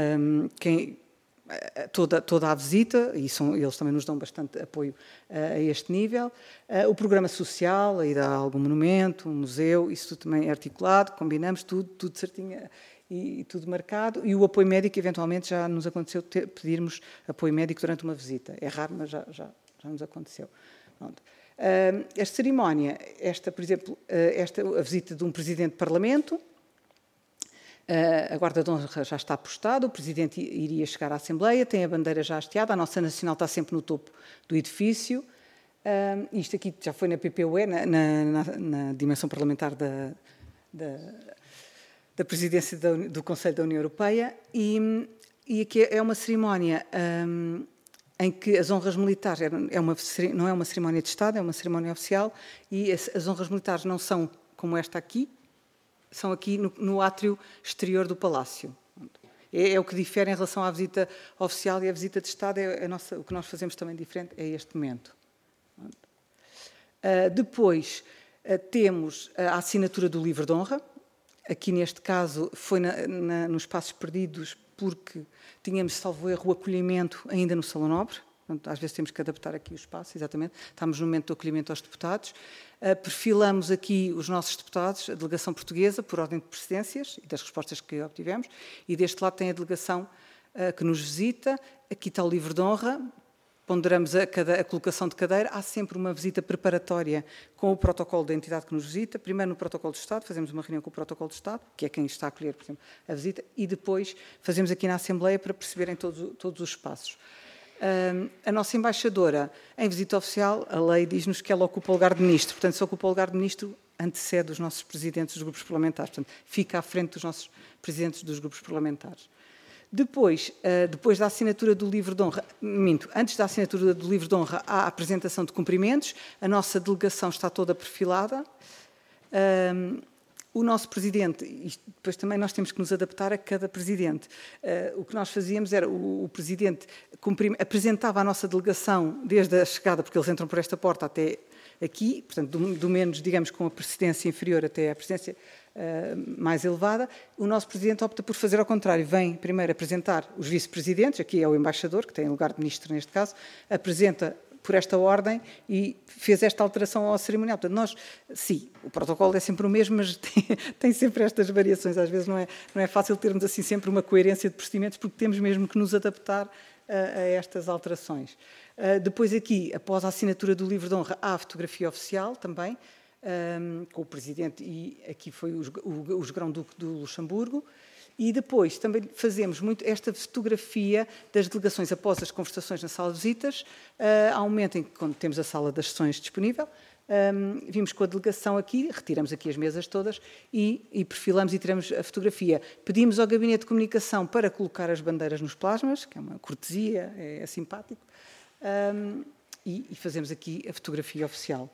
toda a visita, e eles também nos dão bastante apoio a este nível. O programa social, a ida a algum monumento, um museu, isso tudo também é articulado, combinamos tudo certinho e tudo marcado. E o apoio médico, eventualmente, já nos aconteceu pedirmos apoio médico durante uma visita. É raro, mas já nos aconteceu. Pronto. Esta cerimónia, por exemplo, a visita de um Presidente de Parlamento, a guarda de honra já está postada, o Presidente iria chegar à Assembleia, tem a bandeira já hasteada, a nossa nacional está sempre no topo do edifício. Isto aqui já foi na PPUE, na dimensão parlamentar da Presidência do Conselho da União Europeia, e aqui é uma cerimónia em que as honras militares, não é uma cerimónia de Estado, é uma cerimónia oficial, e as honras militares não são como esta aqui, são aqui no átrio exterior do Palácio. É o que difere em relação à visita oficial e à visita de Estado, o que nós fazemos também diferente é este momento. Depois temos a assinatura do livro de honra. Aqui neste caso foi nos Passos Perdidos, porque tínhamos, salvo erro, o acolhimento ainda no Salão Nobre. Portanto, às vezes temos que adaptar aqui o espaço, exatamente. Estamos no momento do acolhimento aos deputados. Perfilamos aqui os nossos deputados, a delegação portuguesa, por ordem de precedências e das respostas que obtivemos. E deste lado tem a delegação que nos visita. Aqui está o livro de honra. Ponderamos a colocação de cadeira. Há sempre uma visita preparatória com o protocolo da entidade que nos visita. Primeiro no protocolo de Estado, fazemos uma reunião com o protocolo de Estado, que é quem está a acolher, por exemplo, a visita, e depois fazemos aqui na Assembleia para perceberem todos os passos. A nossa embaixadora, em visita oficial, a lei diz-nos que ela ocupa o lugar de ministro. Portanto, se ocupa o lugar de ministro, antecede os nossos presidentes dos grupos parlamentares. Portanto, fica à frente dos nossos presidentes dos grupos parlamentares. Depois da assinatura do livro de honra, antes da assinatura do livro de honra, há a apresentação de cumprimentos. A nossa delegação está toda perfilada. O nosso presidente, e depois também nós temos que nos adaptar a cada presidente. O que nós fazíamos era, o presidente apresentava a nossa delegação desde a chegada, porque eles entram por esta porta até aqui, portanto, do menos, digamos, com a precedência inferior até a precedência mais elevada. O nosso presidente opta por fazer ao contrário. Vem primeiro apresentar os vice-presidentes, aqui é o embaixador, que tem lugar de ministro neste caso, apresenta por esta ordem e fez esta alteração ao cerimonial. Portanto, sim, o protocolo é sempre o mesmo, mas tem sempre estas variações. Às vezes não é fácil termos assim sempre uma coerência de procedimentos, porque temos mesmo que nos adaptar a estas alterações. Depois aqui, após a assinatura do livro de honra, há a fotografia oficial também, com o Presidente, e aqui foi o Grão-Duque do Luxemburgo. E depois também fazemos muito esta fotografia das delegações após as conversações na sala de visitas. Há um momento em que, quando temos a sala das sessões disponível, vimos com a delegação aqui, retiramos aqui as mesas todas e perfilamos e tiramos a fotografia. Pedimos ao Gabinete de Comunicação para colocar as bandeiras nos plasmas, que é uma cortesia, é simpático, e fazemos aqui a fotografia oficial.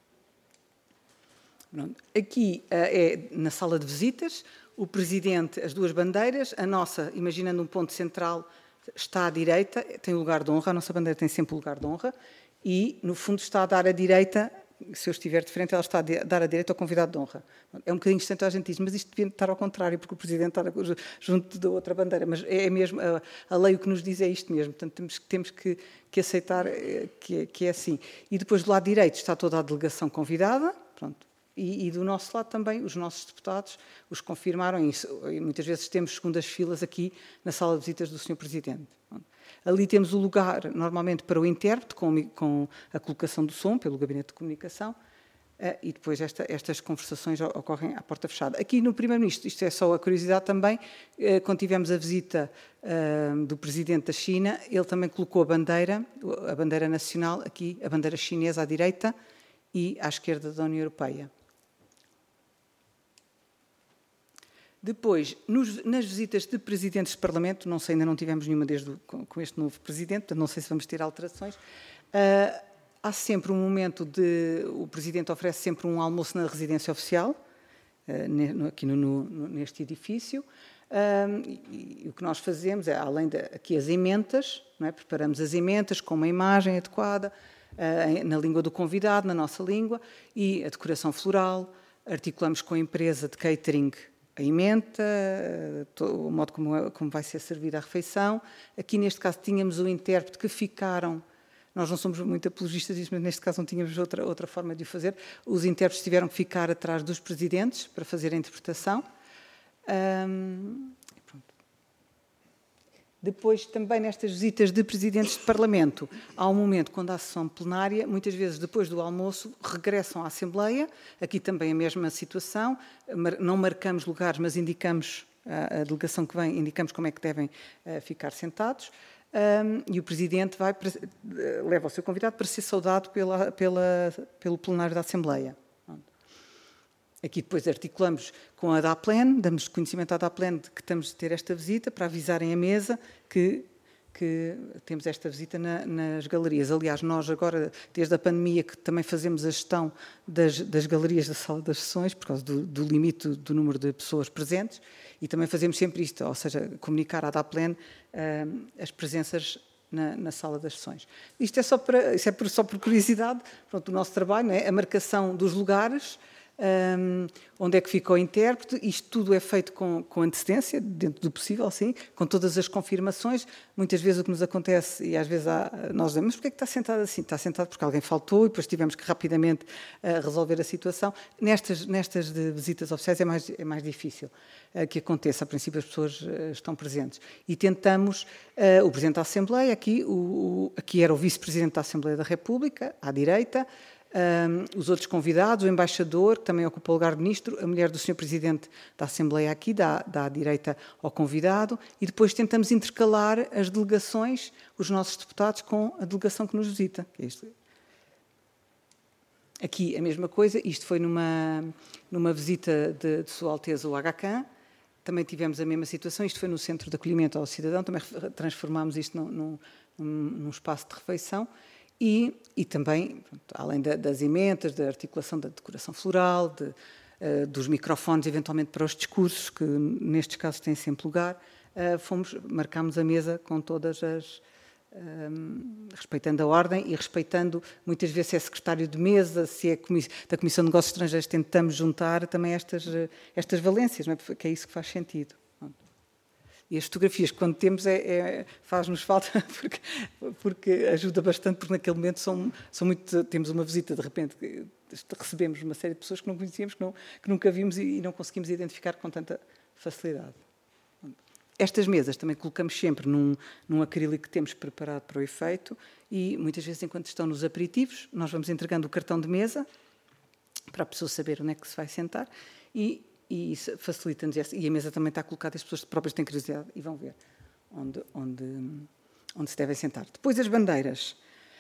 Aqui é na sala de visitas, o Presidente, as duas bandeiras, a nossa, imaginando um ponto central, está à direita, tem o lugar de honra, a nossa bandeira tem sempre o lugar de honra, e no fundo está a dar à direita, se eu estiver de frente, ela está a dar à direita ao convidado de honra. É um bocadinho distante, a gente diz, mas isto devia estar ao contrário, porque o Presidente está junto da outra bandeira, mas é mesmo, a lei o que nos diz é isto mesmo, portanto temos que aceitar que é assim. E depois do lado direito está toda a delegação convidada, pronto. E do nosso lado também, os nossos deputados os confirmaram isso. E muitas vezes temos segundas filas aqui na sala de visitas do Sr. Presidente. Ali temos o lugar, normalmente, para o intérprete, com a colocação do som, pelo Gabinete de Comunicação, e depois estas conversações ocorrem à porta fechada. Aqui no Primeiro-Ministro, isto é só a curiosidade também, quando tivemos a visita do Presidente da China, ele também colocou a bandeira nacional, aqui, a bandeira chinesa à direita e à esquerda da União Europeia. Depois, nas visitas de presidentes de Parlamento, não sei, ainda não tivemos nenhuma com este novo presidente, portanto não sei se vamos ter alterações, há sempre um momento o presidente oferece sempre um almoço na residência oficial, aqui neste edifício, e o que nós fazemos é, além aqui as ementas, não é? Preparamos as ementas com uma imagem adequada, na língua do convidado, na nossa língua, e a decoração floral, articulamos com a empresa de catering a ementa, o modo como vai ser servida a refeição. Aqui, neste caso, tínhamos o intérprete que ficaram, nós não somos muito apologistas disso, mas neste caso não tínhamos outra forma de o fazer. Os intérpretes tiveram que ficar atrás dos presidentes para fazer a interpretação. Depois, também nestas visitas de presidentes de Parlamento, há um momento, quando há sessão plenária, muitas vezes depois do almoço, regressam à Assembleia, aqui também a mesma situação, não marcamos lugares, mas indicamos, a delegação que vem, indicamos como é que devem ficar sentados, e o Presidente leva o seu convidado para ser saudado pelo plenário da Assembleia. Aqui depois articulamos com a DAPLEN, damos conhecimento à DAPLEN de que estamos a ter esta visita para avisarem a mesa que que temos esta visita nas galerias. Aliás, nós agora, desde a pandemia, que também fazemos a gestão das galerias da sala das sessões, por causa do limite do número de pessoas presentes, e também fazemos sempre isto, ou seja, comunicar à DAPLAN as presenças na sala das sessões. Isto é só por curiosidade, pronto, o nosso trabalho, não é? A marcação dos lugares, onde é que fica o intérprete, isto tudo é feito com antecedência, dentro do possível, sim, com todas as confirmações. Muitas vezes o que nos acontece, e às vezes nós dizemos, mas porquê é que está sentado assim? Está sentado porque alguém faltou e depois tivemos que rapidamente resolver a situação. Nestas de visitas oficiais é mais difícil que aconteça. A princípio as pessoas estão presentes. E tentamos, o Presidente da Assembleia, aqui era o Vice-Presidente da Assembleia da República, à direita, os outros convidados, o embaixador, que também ocupa o lugar de ministro, a mulher do Sr. Presidente da Assembleia aqui, dá à direita ao convidado, e depois tentamos intercalar as delegações, os nossos deputados, com a delegação que nos visita. Aqui a mesma coisa, isto foi numa visita de Sua Alteza o Aga Khan, também tivemos a mesma situação, isto foi no Centro de Acolhimento ao Cidadão, também transformámos isto num espaço de refeição. E também, além das emendas, da articulação da decoração floral, dos microfones, eventualmente para os discursos, que nestes casos têm sempre lugar, marcámos a mesa com todas respeitando a ordem e respeitando, muitas vezes, se é secretário de mesa, se é da Comissão de Negócios Estrangeiros, tentamos juntar também estas valências, não é? Que é isso que faz sentido. E as fotografias, quando temos, faz-nos falta, porque ajuda bastante, porque naquele momento temos uma visita, de repente, recebemos uma série de pessoas que não conhecíamos, que nunca vimos e não conseguimos identificar com tanta facilidade. Estas mesas também colocamos sempre num acrílico que temos preparado para o efeito e, muitas vezes, enquanto estão nos aperitivos, nós vamos entregando o cartão de mesa para a pessoa saber onde é que se vai sentar e isso facilita-nos. E a mesa também está colocada, as pessoas próprias têm curiosidade e vão ver onde se devem sentar. Depois as bandeiras.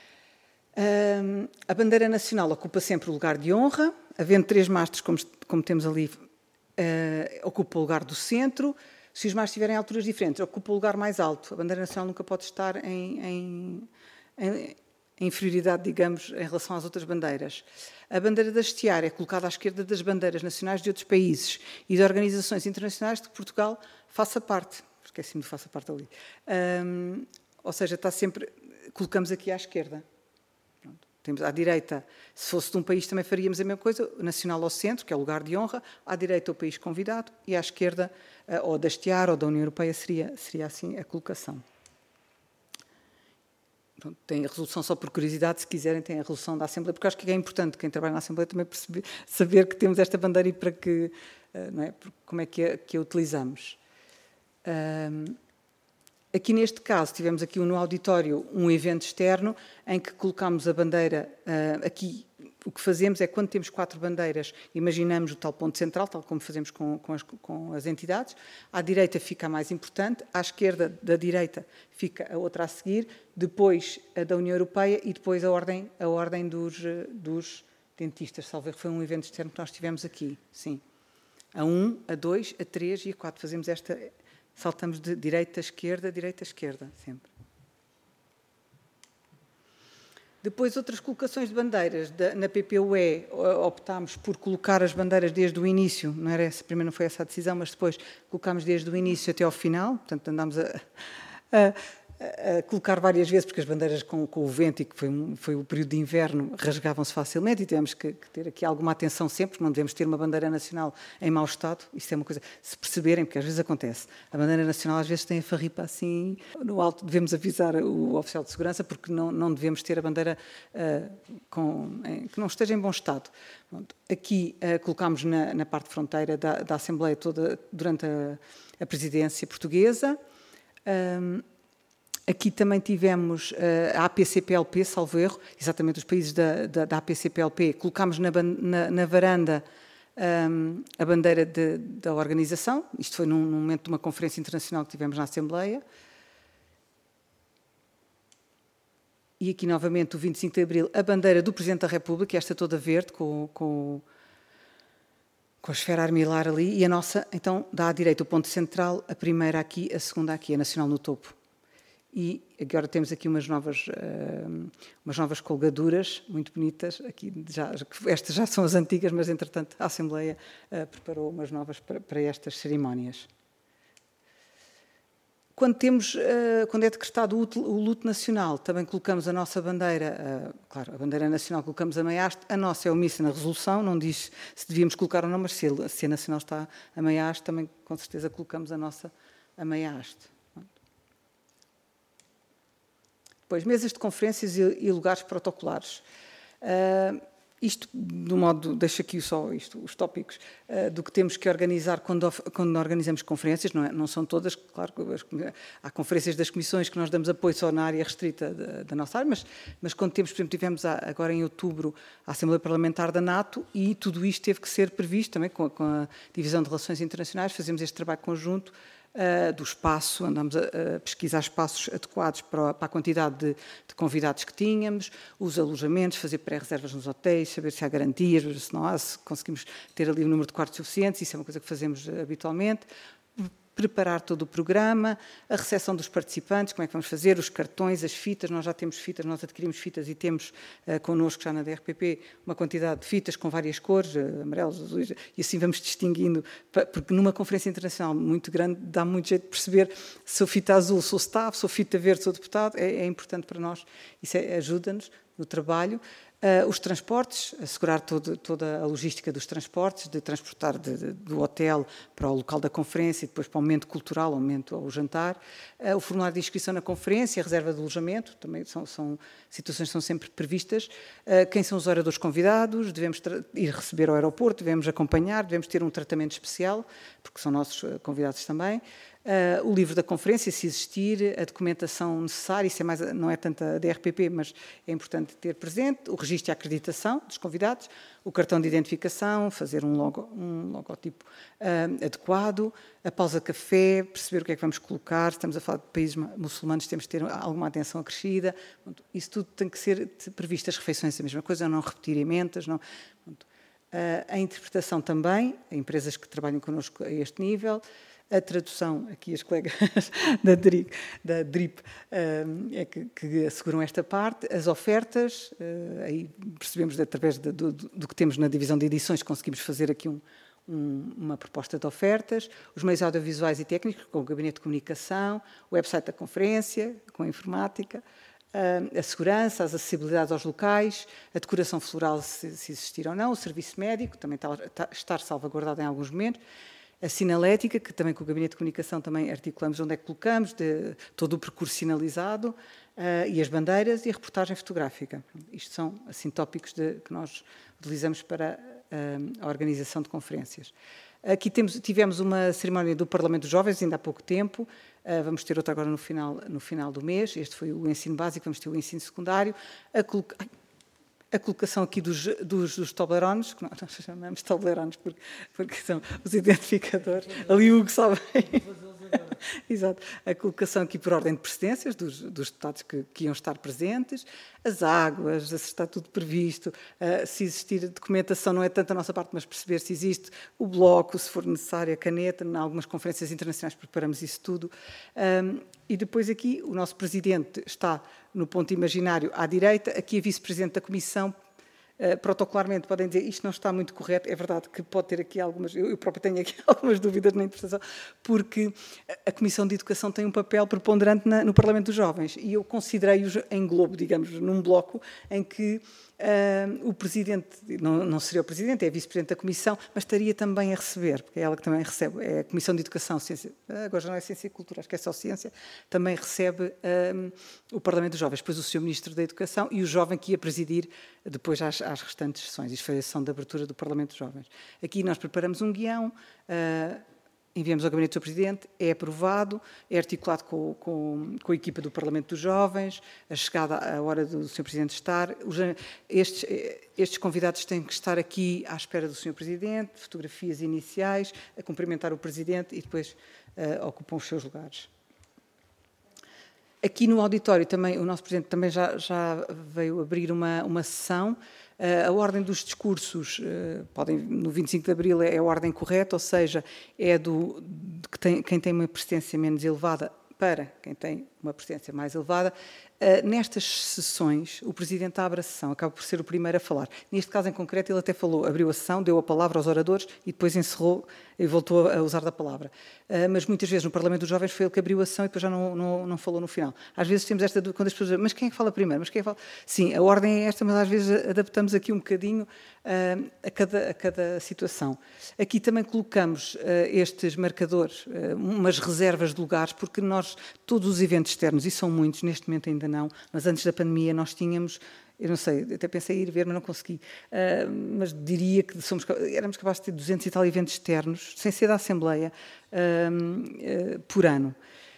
A bandeira nacional ocupa sempre o lugar de honra, havendo 3 mastros, como temos ali, ocupa o lugar do centro. Se os mastros estiverem em alturas diferentes, ocupa o lugar mais alto. A bandeira nacional nunca pode estar em inferioridade, digamos, em relação às outras bandeiras. A bandeira da hastear é colocada à esquerda das bandeiras nacionais de outros países e de organizações internacionais de que Portugal faça parte. Esqueci-me de faça parte ali. Ou seja, está sempre... Colocamos aqui à esquerda. Pronto. Temos à direita, se fosse de um país também faríamos a mesma coisa, nacional ao centro, que é o lugar de honra, à direita o país convidado e à esquerda, ou da hastear ou da União Europeia, seria assim a colocação. Tem a resolução, só por curiosidade, se quiserem, tem a resolução da Assembleia, porque acho que é importante quem trabalha na Assembleia também saber que temos esta bandeira e para que, não é, como é que a utilizamos. Aqui neste caso, tivemos aqui no auditório um evento externo em que colocámos a bandeira aqui. O que fazemos é, quando temos 4 bandeiras, imaginamos o tal ponto central, tal como fazemos com as entidades. À direita fica a mais importante, à esquerda da direita fica a outra a seguir, depois a da União Europeia e depois a ordem dos dentistas. Salvo erro, foi um evento externo que nós tivemos aqui, sim. A 1, a 2, a 3 e a 4. Fazemos saltamos de direita a esquerda, sempre. Depois, outras colocações de bandeiras. Na PPUE optámos por colocar as bandeiras desde o início, primeiro não foi essa a decisão, mas depois colocámos desde o início até ao final, portanto andámos a colocar várias vezes, porque as bandeiras com o vento e que foi o período de inverno rasgavam-se facilmente e tivemos que ter aqui alguma atenção sempre, porque não devemos ter uma bandeira nacional em mau estado. Isto é uma coisa, se perceberem, porque às vezes acontece, a bandeira nacional às vezes tem a farripa assim no alto, devemos avisar o oficial de segurança, porque não devemos ter a bandeira que não esteja em bom estado. Pronto. Aqui colocámos na parte fronteira da Assembleia toda durante a presidência portuguesa. Aqui também tivemos a APCPLP, salvo erro, exatamente os países da APCPLP, colocámos na varanda a bandeira da organização, isto foi num momento de uma conferência internacional que tivemos na Assembleia. E aqui novamente, o 25 de Abril, a bandeira do Presidente da República, esta toda verde, com a esfera armilar ali, e a nossa, então, dá à direita o ponto central, a primeira aqui, a segunda aqui, a nacional no topo. e agora temos aqui umas novas colgaduras muito bonitas. Aqui estas já são as antigas, mas entretanto a Assembleia preparou umas novas para estas cerimónias. Quando é decretado o luto nacional, também colocamos a nossa bandeira, claro, a bandeira nacional colocamos a meia haste, a nossa é omissa na resolução, não diz se devíamos colocar ou não, mas se a nacional está a meia haste, também com certeza colocamos a nossa a meia haste. Depois, mesas de conferências e lugares protocolares. Isto, do modo, deixo aqui só os tópicos do que temos que organizar quando organizamos conferências, não são todas, claro, há conferências das comissões que nós damos apoio só na área restrita da nossa área, mas quando temos, por exemplo, tivemos agora em outubro a Assembleia Parlamentar da NATO e tudo isto teve que ser previsto também com a Divisão de Relações Internacionais, fazemos este trabalho conjunto, do espaço, andamos a pesquisar espaços adequados para a quantidade de convidados que tínhamos, os alojamentos, fazer pré-reservas nos hotéis, saber se há garantias, se não há, se conseguimos ter ali o número de quartos suficientes, isso é uma coisa que fazemos habitualmente. Preparar todo o programa, a recepção dos participantes, como é que vamos fazer, os cartões, as fitas, nós já temos fitas, nós adquirimos fitas e temos connosco já na DRPP uma quantidade de fitas com várias cores, amarelos, azuis, e assim vamos distinguindo, porque numa conferência internacional muito grande dá muito jeito de perceber se sou fita azul, sou staff, sou fita verde, sou deputado, é importante para nós, isso ajuda-nos no trabalho. Os transportes, assegurar toda a logística dos transportes, de transportar do hotel para o local da conferência e depois para o momento cultural, o momento ao jantar. O formulário de inscrição na conferência, a reserva de alojamento, também são situações que são sempre previstas. Quem são os oradores convidados, devemos ir receber ao aeroporto, devemos acompanhar, devemos ter um tratamento especial, porque são nossos convidados também. O livro da conferência, se existir, a documentação necessária, isso não é tanto a DRPP, mas é importante ter presente, o registro e a acreditação dos convidados, o cartão de identificação, fazer um logotipo adequado, a pausa café, perceber o que é que vamos colocar, estamos a falar de países muçulmanos, temos de ter alguma atenção acrescida, isso tudo tem que ser previsto, as refeições a mesma coisa, não repetir emendas, não... A interpretação também, empresas que trabalham connosco a este nível, a tradução, aqui as colegas da DRIP que asseguram esta parte, as ofertas, aí percebemos através do que temos na divisão de edições, conseguimos fazer aqui uma proposta de ofertas, os meios audiovisuais e técnicos, com o gabinete de comunicação, o website da conferência, com a informática, a segurança, as acessibilidades aos locais, a decoração floral, se existir ou não, o serviço médico, também estar salvaguardado em alguns momentos, a sinalética, que também com o Gabinete de Comunicação também articulamos onde é que colocamos, todo o percurso sinalizado, e as bandeiras e a reportagem fotográfica. Isto são, assim, tópicos que nós utilizamos para a organização de conferências. Aqui tivemos uma cerimónia do Parlamento dos Jovens, ainda há pouco tempo, vamos ter outra agora no final do mês, este foi o ensino básico, vamos ter o ensino secundário, a colocação aqui dos Toblerones, que nós chamamos Toblerones porque são os identificadores, ali o Hugo sabe bem. Exato. A colocação aqui por ordem de precedências dos deputados que iam estar presentes, as águas, se está tudo previsto, se existir documentação, não é tanto a nossa parte, mas perceber se existe o bloco, se for necessário a caneta, em algumas conferências internacionais preparamos isso tudo. E depois aqui o nosso presidente está no ponto imaginário à direita, aqui a vice-presidente da comissão, protocolarmente podem dizer isto não está muito correto, é verdade que pode ter aqui algumas, eu próprio tenho aqui algumas dúvidas na interpretação, porque a Comissão de Educação tem um papel preponderante no Parlamento dos Jovens e eu considerei-os em globo, digamos, num bloco em que o Presidente, não seria o Presidente, é a Vice-Presidente da Comissão, mas estaria também a receber, porque é ela que também recebe, é a Comissão de Educação, Ciência, agora já não é Ciência e Cultura, acho que é só Ciência, também recebe o Parlamento dos Jovens, depois o Sr. Ministro da Educação e o jovem que ia presidir depois às restantes sessões. Isto foi a sessão de abertura do Parlamento dos Jovens. Aqui nós preparamos um guião, enviamos ao Gabinete do Sr. Presidente, é aprovado, é articulado com a equipa do Parlamento dos Jovens, a chegada à hora do Sr. Presidente estar. Estes convidados têm que estar aqui à espera do Sr. Presidente, fotografias iniciais, a cumprimentar o Presidente e depois ocupam os seus lugares. Aqui no auditório também, o nosso Presidente também já veio abrir uma sessão. A ordem dos discursos, no 25 de Abril é a ordem correta, ou seja, é quem tem uma presidência menos elevada para quem tem uma presidência mais elevada. Nestas sessões, o Presidente abre a sessão, acaba por ser o primeiro a falar. Neste caso em concreto, ele até falou, abriu a sessão, deu a palavra aos oradores e depois encerrou e voltou a usar da palavra. Mas muitas vezes no Parlamento dos Jovens foi ele que abriu a sessão e depois já não falou no final. Às vezes temos esta dúvida, quando as pessoas dizem, mas quem é que fala primeiro? Mas quem é que fala? Sim, a ordem é esta, mas às vezes adaptamos aqui um bocadinho a cada situação. Aqui também colocamos estes marcadores, umas reservas de lugares, porque nós, todos os eventos externos, e são muitos, neste momento ainda não, mas antes da pandemia nós tínhamos, eu não sei, até pensei em ir ver, mas não consegui, mas diria que éramos capazes de ter 200 e tal eventos externos, sem ser da Assembleia, por ano.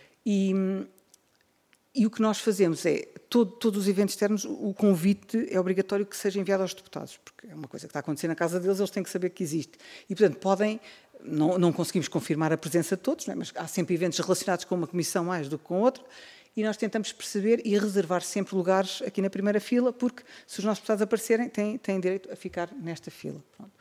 E o que nós fazemos é, todos os eventos externos, o convite é obrigatório que seja enviado aos deputados, porque é uma coisa que está a acontecer na casa deles, eles têm que saber que existe. E, portanto, não conseguimos confirmar a presença de todos, não é? Mas há sempre eventos relacionados com uma comissão mais do que com outra, e nós tentamos perceber e reservar sempre lugares aqui na primeira fila, porque se os nossos deputados aparecerem, têm direito a ficar nesta fila.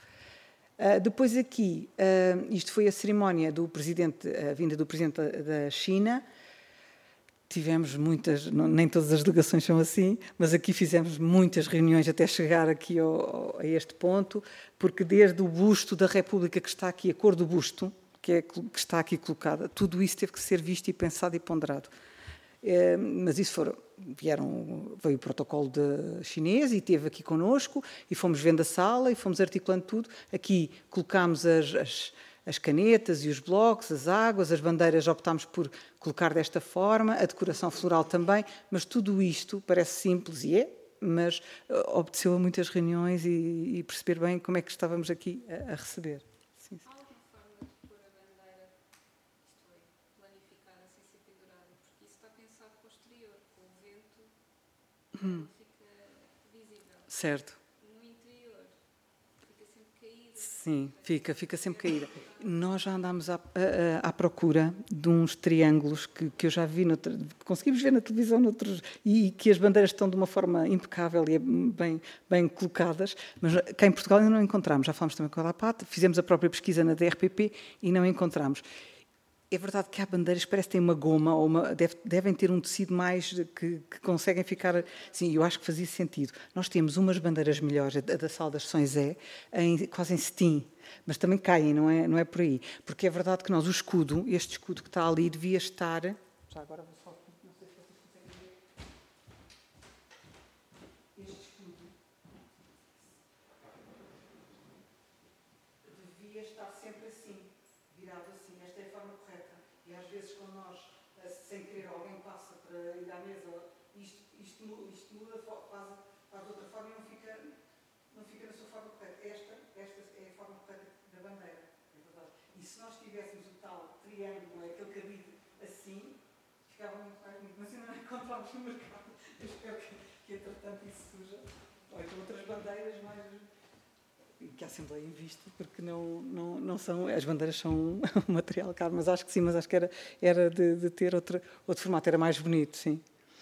Depois aqui, isto foi a cerimónia do Presidente, a vinda do Presidente da China. Tivemos muitas, nem todas as delegações são assim, mas aqui fizemos muitas reuniões até chegar aqui a este ponto, porque desde o busto da República que está aqui, a cor do busto, que está aqui colocada, tudo isso teve que ser visto e pensado e ponderado. Mas isso veio o protocolo chinês e esteve aqui connosco e fomos vendo a sala e fomos articulando tudo. Aqui colocámos as canetas e os blocos, as águas, as bandeiras optámos por colocar desta forma, a decoração floral também, mas tudo isto parece simples e mas obedeceu a muitas reuniões e perceber bem como é que estávamos aqui a receber. Sim. Há alguma forma de pôr a bandeira, isto é, planificada sem ser pendurada? Porque isso está pensado para o exterior, com o vento fica visível. Certo. No interior fica sempre caída. Sim, fica sempre caída. Nós já andámos à procura de uns triângulos que eu já vi, conseguimos ver na televisão e que as bandeiras estão de uma forma impecável e bem colocadas, mas cá em Portugal ainda não encontramos. Já falamos também com a LAPAT, fizemos a própria pesquisa na DRPP e não encontramos. É verdade que há bandeiras que parece que têm uma goma, ou devem ter um tecido mais que conseguem ficar... Sim, eu acho que fazia sentido. Nós temos umas bandeiras melhores, a da Sala das Sessões quase em cetim, mas também caem, não é por aí. Porque é verdade que nós, este escudo que está ali, devia estar... Já agora vou só... Não sei se vocês conseguem ver. Este escudo devia estar sempre assim, virado assim. Esta é a forma correta. E às vezes, quando nós, sem querer, alguém passa para ir à mesa, isto muda, faz de outra forma e não fica na sua forma correta. Esta é a forma correta da bandeira, é verdade. E se nós tivéssemos o tal triângulo, aquele cabido assim, ficava muito mais bonito. Mas ainda não encontramos no mercado. Eu espero que entretanto isso surja. Ou então outras bandeiras mais... que a Assembleia inviste, porque não são... As bandeiras são um material caro, mas acho que sim, mas acho que era de ter outro formato, era mais bonito, sim.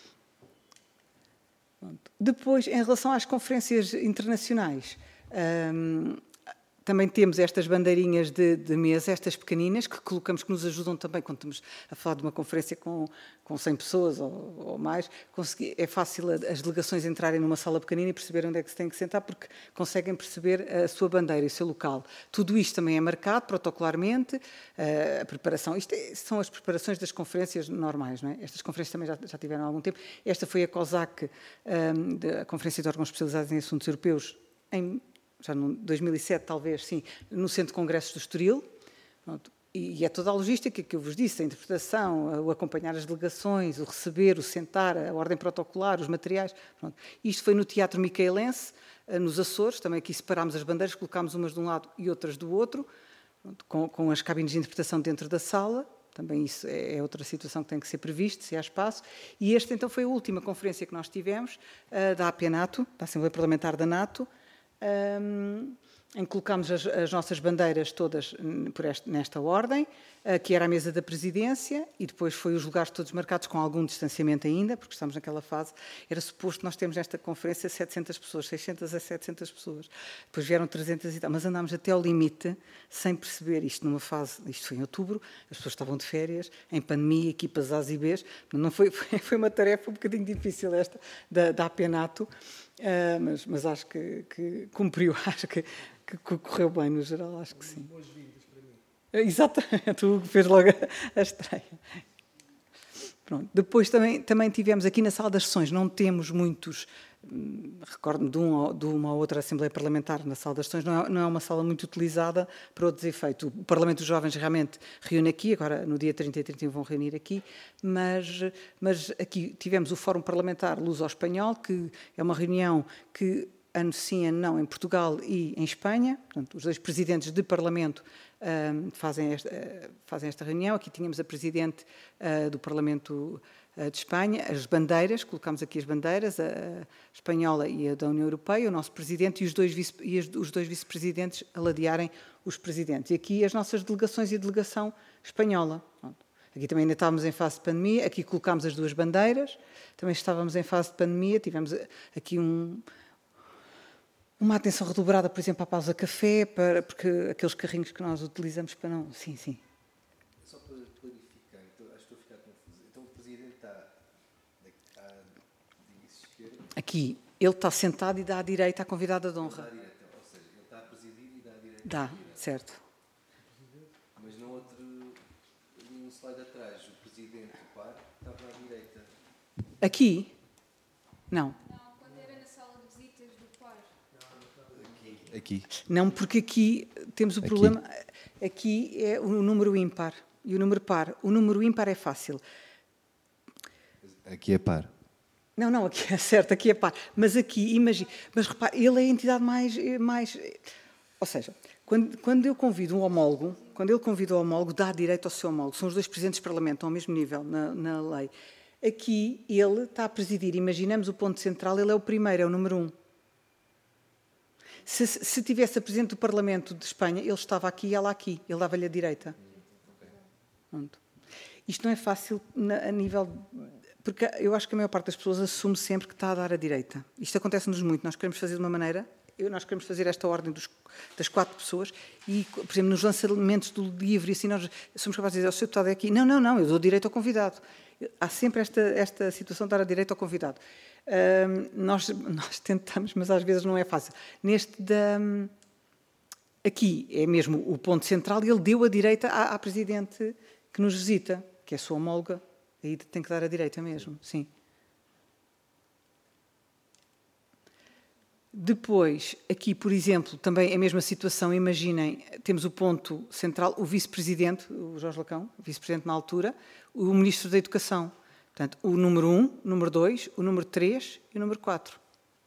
Pronto. Depois, em relação às conferências internacionais, também temos estas bandeirinhas de mesa, estas pequeninas, que colocamos, que nos ajudam também, quando estamos a falar de uma conferência com 100 pessoas ou mais, é fácil as delegações entrarem numa sala pequenina e perceberem onde é que se têm que sentar, porque conseguem perceber a sua bandeira e o seu local. Tudo isto também é marcado protocolarmente, a preparação. São as preparações das conferências normais, não é? Estas conferências também já tiveram há algum tempo. Esta foi a COSAC, a Conferência de Órgãos Especializados em Assuntos Europeus, já em 2007, talvez, sim, no Centro de Congressos do Estoril. Pronto. E é toda a logística que eu vos disse, a interpretação, o acompanhar as delegações, o receber, o sentar, a ordem protocolar, os materiais. Pronto. Isto foi no Teatro Micaelense, nos Açores, também aqui separámos as bandeiras, colocámos umas de um lado e outras do outro, pronto, com as cabines de interpretação dentro da sala. Também isso é outra situação que tem que ser prevista, se há espaço. E esta, então, foi a última conferência que nós tivemos, da AP-NATO, da Assembleia Parlamentar da NATO, em que colocámos as nossas bandeiras todas nesta ordem, que era a mesa da presidência, e depois foi os lugares todos marcados com algum distanciamento ainda, porque estamos naquela fase. Era suposto nós termos nesta conferência 700 pessoas, 600 a 700 pessoas. Depois vieram 300 e tal, mas andámos até ao limite, sem perceber isto numa fase, isto foi em outubro, as pessoas estavam de férias, em pandemia, equipas A's e B's, não foi uma tarefa um bocadinho difícil esta da APENATO, mas acho que cumpriu, acho que correu bem no geral, acho que sim. Boas-vindas para mim. Exatamente, tu fez logo a estreia. Pronto. Depois também tivemos aqui na sala das sessões, não temos muitos, recordo-me de uma ou outra Assembleia Parlamentar na sala das sessões, não é uma sala muito utilizada para outros efeitos. O Parlamento dos Jovens realmente reúne aqui, agora no dia 30 e 31 vão reunir aqui, mas aqui tivemos o Fórum Parlamentar Luso-Espanhol, que é uma reunião que ano sim, ano não, em Portugal e em Espanha. Portanto, os 2 presidentes de Parlamento fazem esta reunião. Aqui tínhamos a Presidente do Parlamento de Espanha, as bandeiras, colocámos aqui as bandeiras, a espanhola e a da União Europeia, o nosso Presidente e os dois vice-presidentes a ladearem os presidentes. E aqui as nossas delegações e a delegação espanhola. Pronto. Aqui também ainda estávamos em fase de pandemia, aqui colocámos as 2 bandeiras, também estávamos em fase de pandemia, tivemos aqui uma atenção redobrada, por exemplo, à pausa café, porque aqueles carrinhos que nós utilizamos para não... Sim. Só para clarificar, então, acho que estou a ficar confuso. Então o Presidente está à esquerda? Aqui, ele está sentado e dá à direita à convidada de honra. Dá à direita, ou seja, ele está a presidir e dá à direita. Dá, certo. Mas no outro, num slide atrás, o Presidente do par estava à direita. Aqui? Não. Aqui. Não, porque aqui temos o problema... Aqui é o número ímpar e o número par. O número ímpar é fácil. Aqui é par. Não, aqui é certo, aqui é par. Mas aqui, imagina... Mas repare, ele é a entidade mais... Ou seja, quando eu convido um homólogo, quando ele convida o homólogo, dá direito ao seu homólogo. São os 2 presidentes do Parlamento, estão ao mesmo nível na lei. Aqui, ele está a presidir. Imaginamos o ponto central, ele é o primeiro, é o número 1. Se tivesse a Presidente do Parlamento de Espanha, ele estava aqui e ela aqui. Ele dava-lhe a direita. Pronto. Isto não é fácil a nível... Porque eu acho que a maior parte das pessoas assume sempre que está a dar a direita. Isto acontece-nos muito. Nós queremos fazer de uma maneira... Nós queremos fazer esta ordem das 4 pessoas e, por exemplo, nos lançamentos do livro, e assim nós somos capazes de dizer ao seu deputado é aqui. Não, eu dou direito ao convidado. Há sempre esta situação de dar a direito ao convidado. Nós tentamos, mas às vezes não é fácil. Aqui é mesmo o ponto central e ele deu a direita à Presidente que nos visita, que é a sua homóloga. Aí tem que dar a direita mesmo, sim. Depois, aqui, por exemplo, também é a mesma situação. Imaginem, temos o ponto central, o vice-presidente, o Jorge Lacão, vice-presidente na altura, o ministro da Educação. Portanto, o número 1, o número 2, o número 3 e o número 4.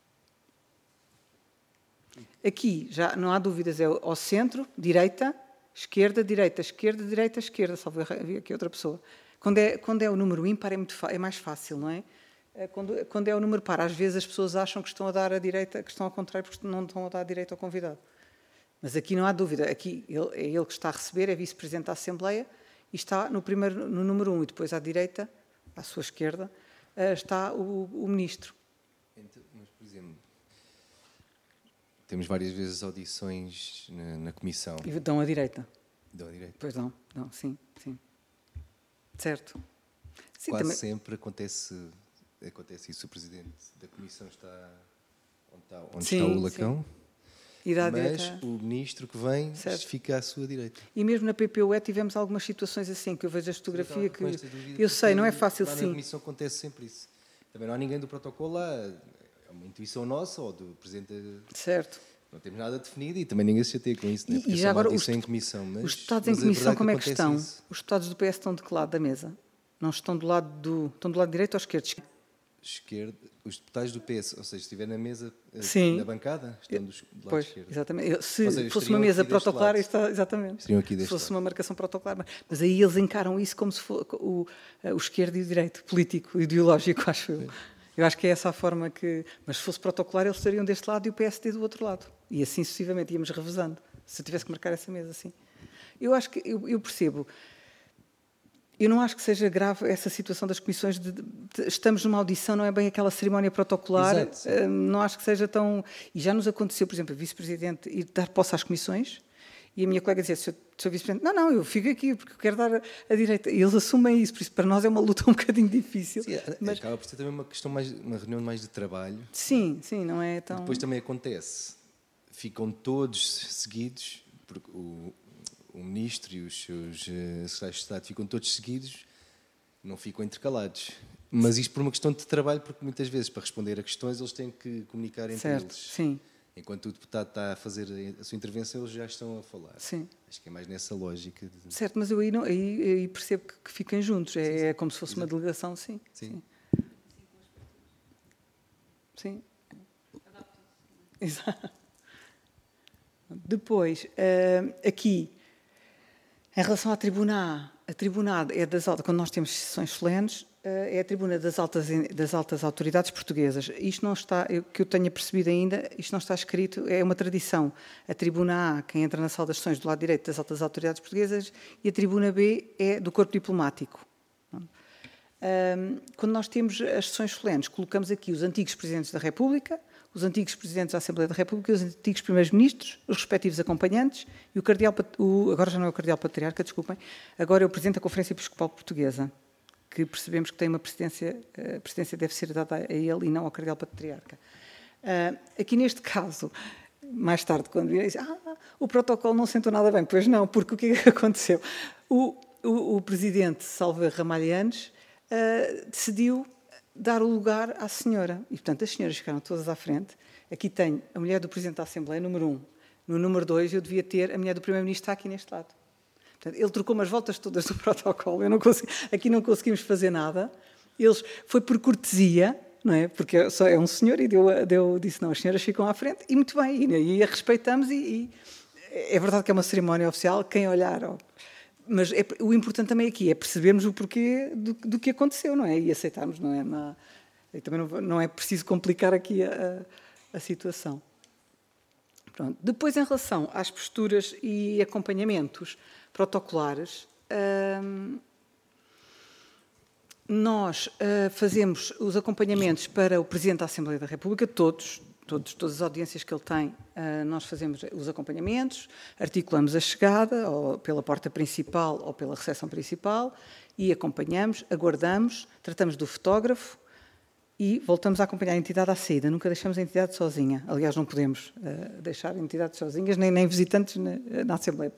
Aqui, já não há dúvidas, é ao centro, direita, esquerda, esquerda. Só vi aqui outra pessoa. Quando é o número ímpar é mais fácil, não é? Quando é o número par, às vezes as pessoas acham que estão a dar a direita, que estão ao contrário, porque não estão a dar a direita ao convidado. Mas aqui não há dúvida. Aqui é ele que está a receber, é vice-presidente da Assembleia e está no número 1 e depois à direita, à sua esquerda, está o ministro. Então, mas, por exemplo, temos várias vezes audições na Comissão. E dão à direita. Dão à direita. Pois dão, sim. Certo. Sim, Quase também... sempre acontece isso. O Presidente da Comissão está onde sim, está o Lacão, e dá mas direita... o ministro que vem fica à sua direita. E mesmo na PPUE tivemos algumas situações assim, que eu vejo a fotografia que... Dúvida, eu sei, não é fácil, lá sim. Na Comissão acontece sempre isso. Também não há ninguém do protocolo lá. É uma intuição nossa ou do Presidente... Certo. Não temos nada definido e também ninguém se chateia com isso. Né? E já agora, em comissão, mas, os deputados em comissão, como é que estão? Isso. Os deputados do PS estão de que lado da mesa? Não estão do lado direito ou esquerdo? Esquerda. Os deputados do PS, ou seja, se estiver na mesa, na bancada, estão do lado pois, esquerdo. Exatamente. Se fosse uma mesa protocolar, exatamente. Estariam aqui se fosse uma marcação protocolar. Mas aí eles encaram isso como se fosse o esquerdo e o direito, político, ideológico, acho eu. Eu acho que é essa a forma que... Mas se fosse protocolar, eles estariam deste lado e o PSD do outro lado. E assim sucessivamente íamos revezando. Se eu tivesse que marcar essa mesa, assim. Eu acho que... Eu percebo. Eu não acho que seja grave essa situação das comissões estamos numa audição, não é bem aquela cerimónia protocolar. Exato. Não acho que seja tão... E já nos aconteceu, por exemplo, a vice-presidente ir dar posse às comissões e a minha colega dizia, Sr. Vice-Presidente, não, eu fico aqui porque eu quero dar a direita. E eles assumem isso, por isso para nós é uma luta um bocadinho difícil. Sim, mas... acaba por ser também uma questão uma reunião mais de trabalho. Sim, não é tão... Depois também acontece, ficam todos seguidos, porque o Ministro e os seus secretários de Estado ficam todos seguidos, não ficam intercalados. Mas isto por uma questão de trabalho, porque muitas vezes para responder a questões eles têm que comunicar entre eles. Sim. Enquanto o deputado está a fazer a sua intervenção, eles já estão a falar. Sim. Acho que é mais nessa lógica. Certo, mas eu aí percebo que fiquem juntos. É como se fosse Exato. uma delegação, sim. Exato. Depois, aqui, em relação à tribuna A, a tribuna A é das altas, quando nós temos sessões solenes, é a tribuna das altas autoridades portuguesas. Isto não está, que eu tenha percebido ainda, isto não está escrito, é uma tradição. A tribuna A, quem entra na sala das sessões do lado direito das altas autoridades portuguesas, e a tribuna B é do corpo diplomático. Quando nós temos as sessões solenes, colocamos aqui os antigos presidentes da República, os antigos presidentes da Assembleia da República, os antigos primeiros-ministros, os respectivos acompanhantes e o cardeal, agora já não é o cardeal patriarca, desculpem, agora é o presidente da Conferência Episcopal Portuguesa, que percebemos que tem uma presidência, a presidência deve ser dada a ele e não ao cardeal patriarca. Aqui neste caso, mais tarde, quando virem, dizem, o protocolo não sentou nada bem. Pois não, porque o que é que aconteceu? O presidente Salva Ramalhianes decidiu dar o lugar à senhora. E, portanto, as senhoras ficaram todas à frente. Aqui tenho a mulher do Presidente da Assembleia, número 1. No número 2, eu devia ter a mulher do Primeiro-Ministro, está aqui neste lado. Portanto, ele trocou umas voltas todas do protocolo. Aqui não conseguimos fazer nada. Foi por cortesia, não é? Porque só é um senhor e disse, não, as senhoras ficam à frente. E muito bem, e a respeitamos. E é verdade que é uma cerimónia oficial, quem olhar... Mas o importante também aqui é percebermos o porquê do que aconteceu, não é? E aceitarmos, não é? E também não é preciso complicar aqui a situação. Pronto. Depois, em relação às posturas e acompanhamentos protocolares, nós fazemos os acompanhamentos para o Presidente da Assembleia da República, todas as audiências que ele tem, nós fazemos os acompanhamentos, articulamos a chegada, ou pela porta principal ou pela recepção principal, e acompanhamos, aguardamos, tratamos do fotógrafo e voltamos a acompanhar a entidade à saída. Nunca deixamos a entidade sozinha. Aliás, não podemos deixar entidades sozinhas, nem visitantes na Assembleia.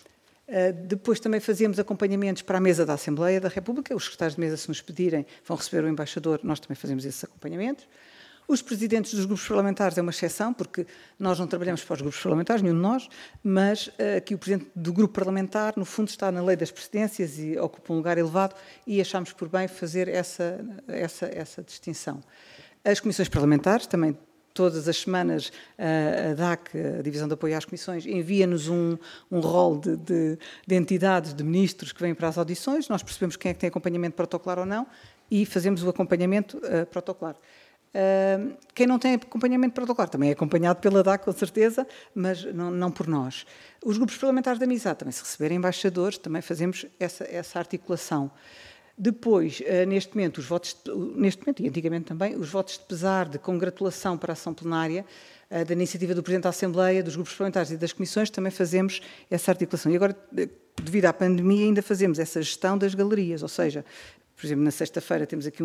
Depois também fazemos acompanhamentos para a mesa da Assembleia da República. Os secretários de mesa, se nos pedirem, vão receber o embaixador, nós também fazemos esses acompanhamentos. Os presidentes dos grupos parlamentares é uma exceção, porque nós não trabalhamos para os grupos parlamentares, nenhum de nós, mas aqui o presidente do grupo parlamentar, no fundo, está na lei das presidências e ocupa um lugar elevado e achámos por bem fazer essa distinção. As comissões parlamentares, também todas as semanas, a DAC, a Divisão de Apoio às Comissões, envia-nos um rol de entidades, de ministros que vêm para as audições, nós percebemos quem é que tem acompanhamento protocolar ou não e fazemos o acompanhamento protocolar. Quem não tem acompanhamento protocolar também é acompanhado pela DAC, com certeza, mas não por nós. Os grupos parlamentares de amizade também, se receberem embaixadores, também fazemos essa articulação. Depois, neste momento e antigamente também, os votos de pesar, de congratulação para a ação plenária, da iniciativa do Presidente da Assembleia, dos grupos parlamentares e das comissões, também fazemos essa articulação. E agora, devido à pandemia, ainda fazemos essa gestão das galerias, ou seja, por exemplo, na sexta-feira temos aqui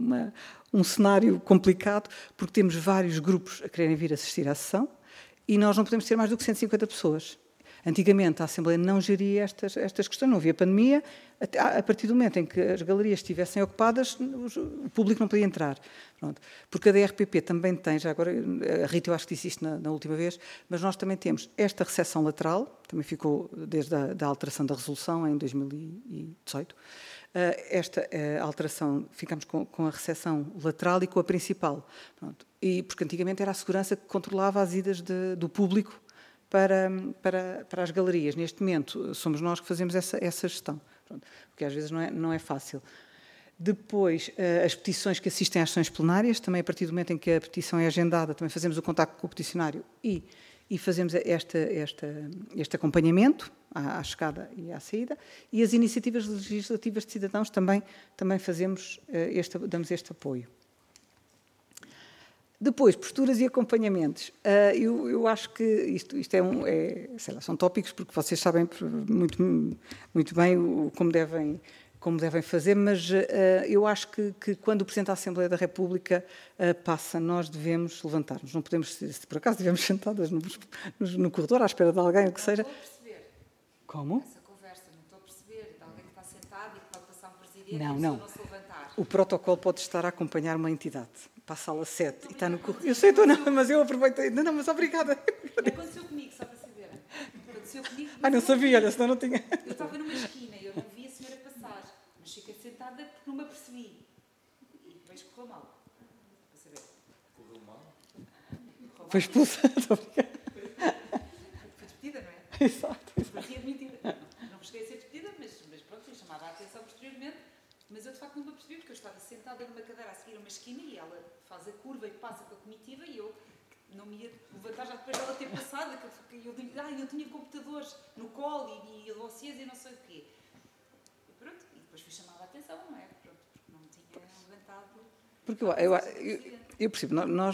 um cenário complicado, porque temos vários grupos a quererem vir assistir à sessão e nós não podemos ter mais do que 150 pessoas. Antigamente a Assembleia não geria estas questões, não havia pandemia, a partir do momento em que as galerias estivessem ocupadas, o público não podia entrar. Pronto. Porque a DRPP também tem, já agora, a Rita eu acho que disse isto na última vez, mas nós também temos esta recepção lateral, também ficou desde a alteração da resolução em 2018, esta alteração, ficamos com a recepção lateral e com a principal. Pronto. E, porque antigamente era a segurança que controlava as idas do público para as galerias. Neste momento, somos nós que fazemos essa gestão, pronto, porque às vezes não é fácil. Depois, as petições que assistem às sessões plenárias, também a partir do momento em que a petição é agendada, também fazemos o contacto com o peticionário e e fazemos este acompanhamento à chegada e à saída, e as iniciativas legislativas de cidadãos também damos este apoio. Depois, posturas e acompanhamentos. Eu acho que isto sei lá, são tópicos, porque vocês sabem muito bem como devem fazer, mas eu acho que quando o Presidente da Assembleia da República passa, nós devemos levantar-nos. Não podemos, se por acaso estivermos sentadas no corredor, à espera de alguém, o que seja. Não estou a perceber. Como? Essa conversa, não estou a perceber. De alguém que está sentado e que pode passar um presidente Não, e não. não se levantar. O protocolo pode estar a acompanhar uma entidade. Para a sala 7 e está no corredor. Eu sei, estou não, mas eu aproveitei. Não, mas obrigada. Aconteceu comigo, só para saberem. Aconteceu comigo. Não sabia, olha, senão não tinha. Eu estava numa esquina e eu não vi a senhora passar, mas fiquei sentada porque não me apercebi. E depois correu mal. Para saber. Correu mal? Foi expulsa. Estou a brincar. Foi despedida, não é? Exato. Foi admitida. Não cheguei a ser despedida, mas pronto, eu chamava a atenção posteriormente. Mas eu de facto não me apercebi, porque eu estava sentada numa cadeira a seguir uma esquina e ela faz a curva e passa com a comitiva e eu não me ia levantar já depois dela ter passado. Eu digo, eu tinha computadores no colo e dossiês e não sei o quê. E pronto, e depois fui chamada a atenção, não é? Pronto, porque não tinha levantado. Porque eu percebo, nós,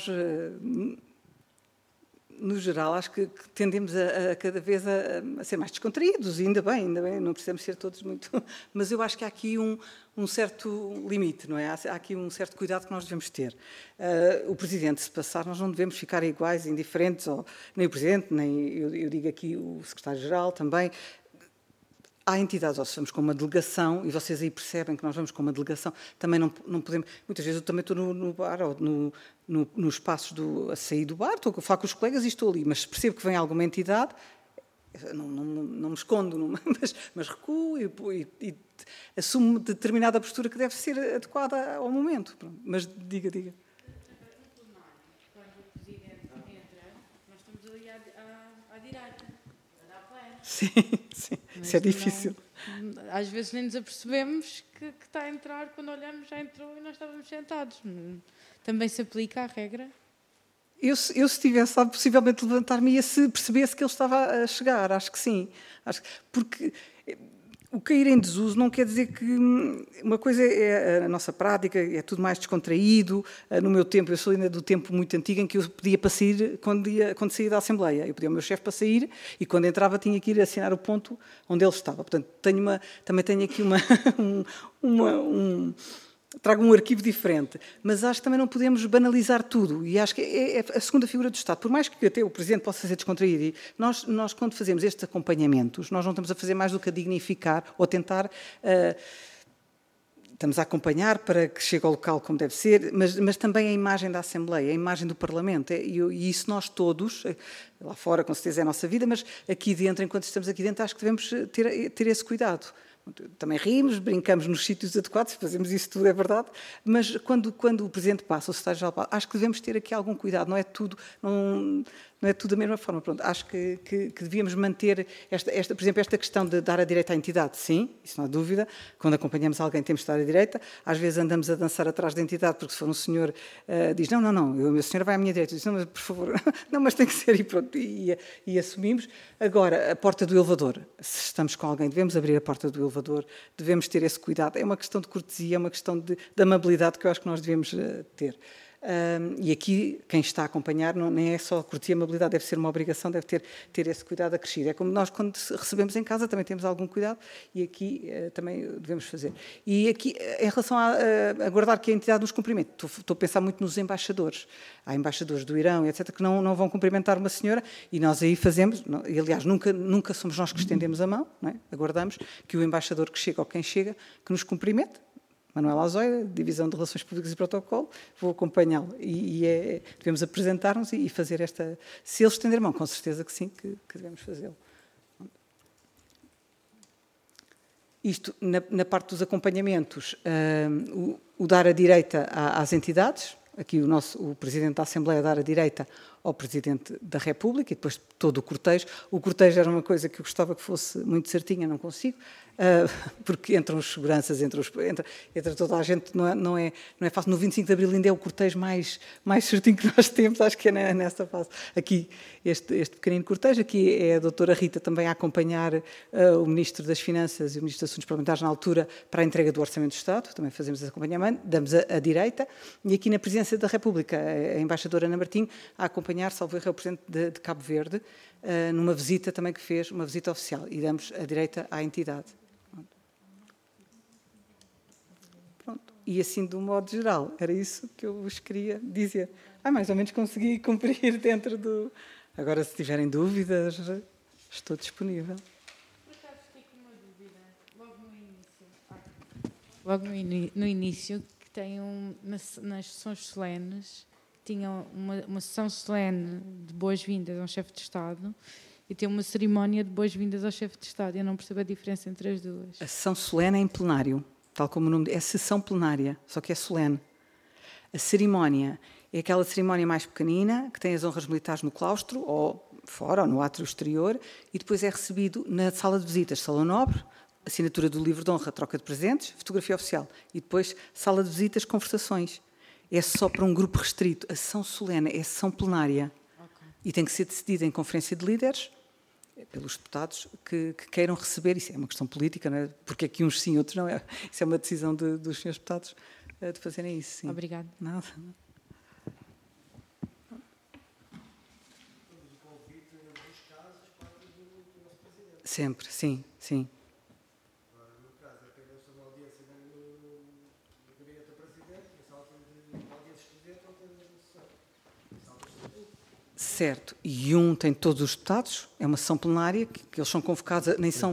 no geral, acho que tendemos a cada vez a ser mais descontraídos, e ainda bem, não precisamos ser todos muito... Mas eu acho que há aqui um certo limite, não é? Há aqui um certo cuidado que nós devemos ter. O Presidente, se passar, nós não devemos ficar iguais, indiferentes, nem o Presidente, nem, eu digo aqui, o Secretário-Geral também. Há entidades, ou se vamos com uma delegação, e vocês aí percebem que nós vamos com uma delegação, também não podemos... Muitas vezes eu também estou no bar, ou no espaço a sair do bar, estou a falar com os colegas e estou ali, mas se percebo que vem alguma entidade, não me escondo, mas recuo e assumo determinada postura que deve ser adequada ao momento. Pronto. Mas diga. Quando o Presidente entra, nós estamos ali à direita, a dar pleno. Sim, isso é difícil. Às vezes nem nos apercebemos que está a entrar, quando olhamos já entrou e nós estávamos sentados. Também se aplica a regra? Eu se tivesse lá, possivelmente levantar-me e se percebesse que ele estava a chegar, acho que sim. Porque o cair em desuso não quer dizer que... Uma coisa é a nossa prática, é tudo mais descontraído. No meu tempo, eu sou ainda do tempo muito antigo em que eu pedia para sair quando saía da Assembleia. Eu pedia ao meu chefe para sair e quando entrava tinha que ir assinar o ponto onde ele estava. Portanto, também tenho aqui trago um arquivo diferente, mas acho que também não podemos banalizar tudo, e acho que é a segunda figura do Estado, por mais que até o Presidente possa ser descontraído, e nós quando fazemos estes acompanhamentos, nós não estamos a fazer mais do que a dignificar ou a tentar... Estamos a acompanhar para que chegue ao local como deve ser, mas também a imagem da Assembleia, a imagem do Parlamento, e isso nós todos, lá fora com certeza é a nossa vida, mas aqui dentro, enquanto estamos aqui dentro, acho que devemos ter esse cuidado. Também rimos, brincamos nos sítios adequados, fazemos isso tudo, é verdade, mas quando o Presidente passa, o Secretário-Geral passa, acho que devemos ter aqui algum cuidado, não é tudo da mesma forma. Pronto, acho que devíamos manter, por exemplo, esta questão de dar a direita à entidade, sim, isso não há dúvida, quando acompanhamos alguém temos de dar a direita, às vezes andamos a dançar atrás da entidade, porque se for um senhor, diz, não, a senhora vai à minha direita, diz, não, mas por favor, não, mas tem que ser, e pronto, e assumimos. Agora, a porta do elevador, se estamos com alguém, devemos abrir a porta do elevador, devemos ter esse cuidado, é uma questão de cortesia, é uma questão de amabilidade que eu acho que nós devemos ter. E aqui, quem está a acompanhar, nem é só cortesia e amabilidade, deve ser uma obrigação, deve ter esse cuidado acrescido. É como nós, quando recebemos em casa, também temos algum cuidado, e aqui também devemos fazer. E aqui, em relação a aguardar que a entidade nos cumprimente, estou a pensar muito nos embaixadores. Há embaixadores do Irão, etc., que não vão cumprimentar uma senhora, e nós aí fazemos, e aliás, nunca somos nós que estendemos a mão, não é? Aguardamos que o embaixador que chega ou quem chega, que nos cumprimente. Manuel Azoia, Divisão de Relações Públicas e Protocolo, vou acompanhá-lo. Devemos apresentar-nos e fazer esta... Se ele estender a mão, com certeza que sim, que devemos fazê-lo. Isto, na parte dos acompanhamentos, o dar a direita às entidades, aqui o Presidente da Assembleia dar a direita ao Presidente da República e depois todo o cortejo. O cortejo era uma coisa que eu gostava que fosse muito certinha, não consigo, porque entram os seguranças, entra toda a gente, não é fácil. No 25 de Abril ainda é o cortejo mais certinho que nós temos, acho que é nessa fase. Aqui, este pequenino cortejo, aqui é a doutora Rita também a acompanhar o Ministro das Finanças e o Ministro dos Assuntos Parlamentares na altura para a entrega do Orçamento do Estado, também fazemos esse acompanhamento, damos a direita, e aqui na Presidência da República, a Embaixadora Ana Martinho, a acompanhar, salvo erro, o Presidente de Cabo Verde, numa visita também que fez, uma visita oficial, e damos a direita à entidade. Pronto. E assim, de um modo geral, era isso que eu vos queria dizer. Mais ou menos consegui cumprir dentro do... Agora, se tiverem dúvidas, estou disponível. Por acaso fiquei com uma dúvida, logo no início, que tem nas sessões solenes, tinha uma sessão solene de boas-vindas ao chefe de Estado e tem uma cerimónia de boas-vindas ao chefe de Estado. Eu não percebo a diferença entre as duas. A sessão solene é em plenário, tal como o nome é sessão plenária, só que é solene. A cerimónia é aquela cerimónia mais pequenina, que tem as honras militares no claustro, ou fora, ou no átrio exterior, e depois é recebido na sala de visitas, salão nobre, assinatura do livro de honra, troca de presentes, fotografia oficial, e depois sala de visitas, conversações. É só para um grupo restrito. A sessão solene é a sessão plenária. Okay. E tem que ser decidida em conferência de líderes, pelos deputados que queiram receber. Isso é uma questão política, não é? Porque aqui uns sim, outros não. Isso é uma decisão dos senhores deputados de fazerem isso. Sim. Obrigada. Nada. Sempre, sim, sim. No caso, apenas uma audiência no gabinete do Presidente, e só audiências de Presidente, não tem a certo. E tem todos os deputados, é uma sessão plenária, que eles são convocados,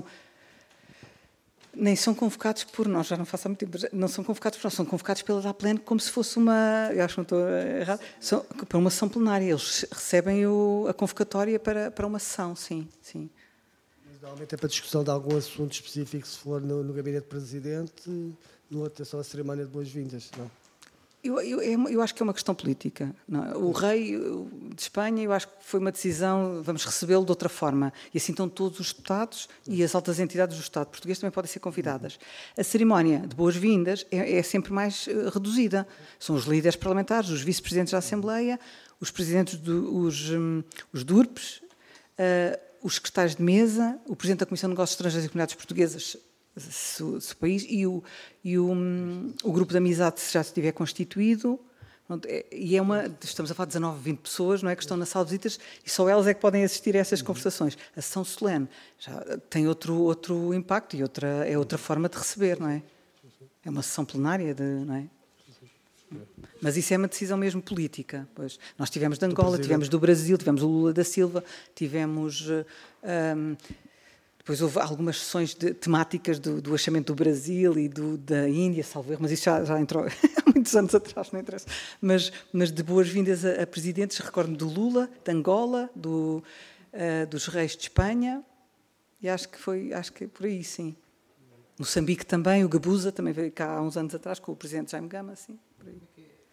nem são convocados por nós, já não faço há muito tempo, não são convocados por nós, são convocados pela DA Pleno como se fosse eu acho que não estou errado, para uma sessão plenária. Eles recebem a convocatória para uma sessão, sim, sim. Normalmente é para discussão de algum assunto específico, se for no gabinete do Presidente, no outro é só a cerimónia de boas-vindas, não? Eu acho que é uma questão política. Não é? O rei de Espanha, eu acho que foi uma decisão, vamos recebê-lo de outra forma. E assim estão todos os deputados e as altas entidades do Estado português também podem ser convidadas. A cerimónia de boas-vindas é sempre mais reduzida. São os líderes parlamentares, os vice-presidentes da Assembleia, os presidentes os DURPs, os secretários de mesa, o Presidente da Comissão de Negócios Estrangeiros e Comunidades Portuguesas, se o país, e o grupo de amizade, se já estiver constituído. E estamos a falar de 19, 20 pessoas, não é, que estão na sala de visitas e só elas é que podem assistir a essas conversações. A sessão solene já tem outro impacto e é outra forma de receber, não é? É uma sessão plenária, não é? Mas isso é uma decisão mesmo política. Pois. Nós tivemos de Angola, tivemos do Brasil, tivemos o Lula da Silva, tivemos... depois houve algumas sessões temáticas do achamento do Brasil e da Índia, salvo erro, mas isso já entrou há muitos anos atrás, não interessa. Mas de boas-vindas a presidentes, recordo-me do Lula, de Angola, dos reis de Espanha, e acho que é por aí, sim. Moçambique também, o Gabuza também veio cá há uns anos atrás com o presidente Jaime Gama, sim. Por aí.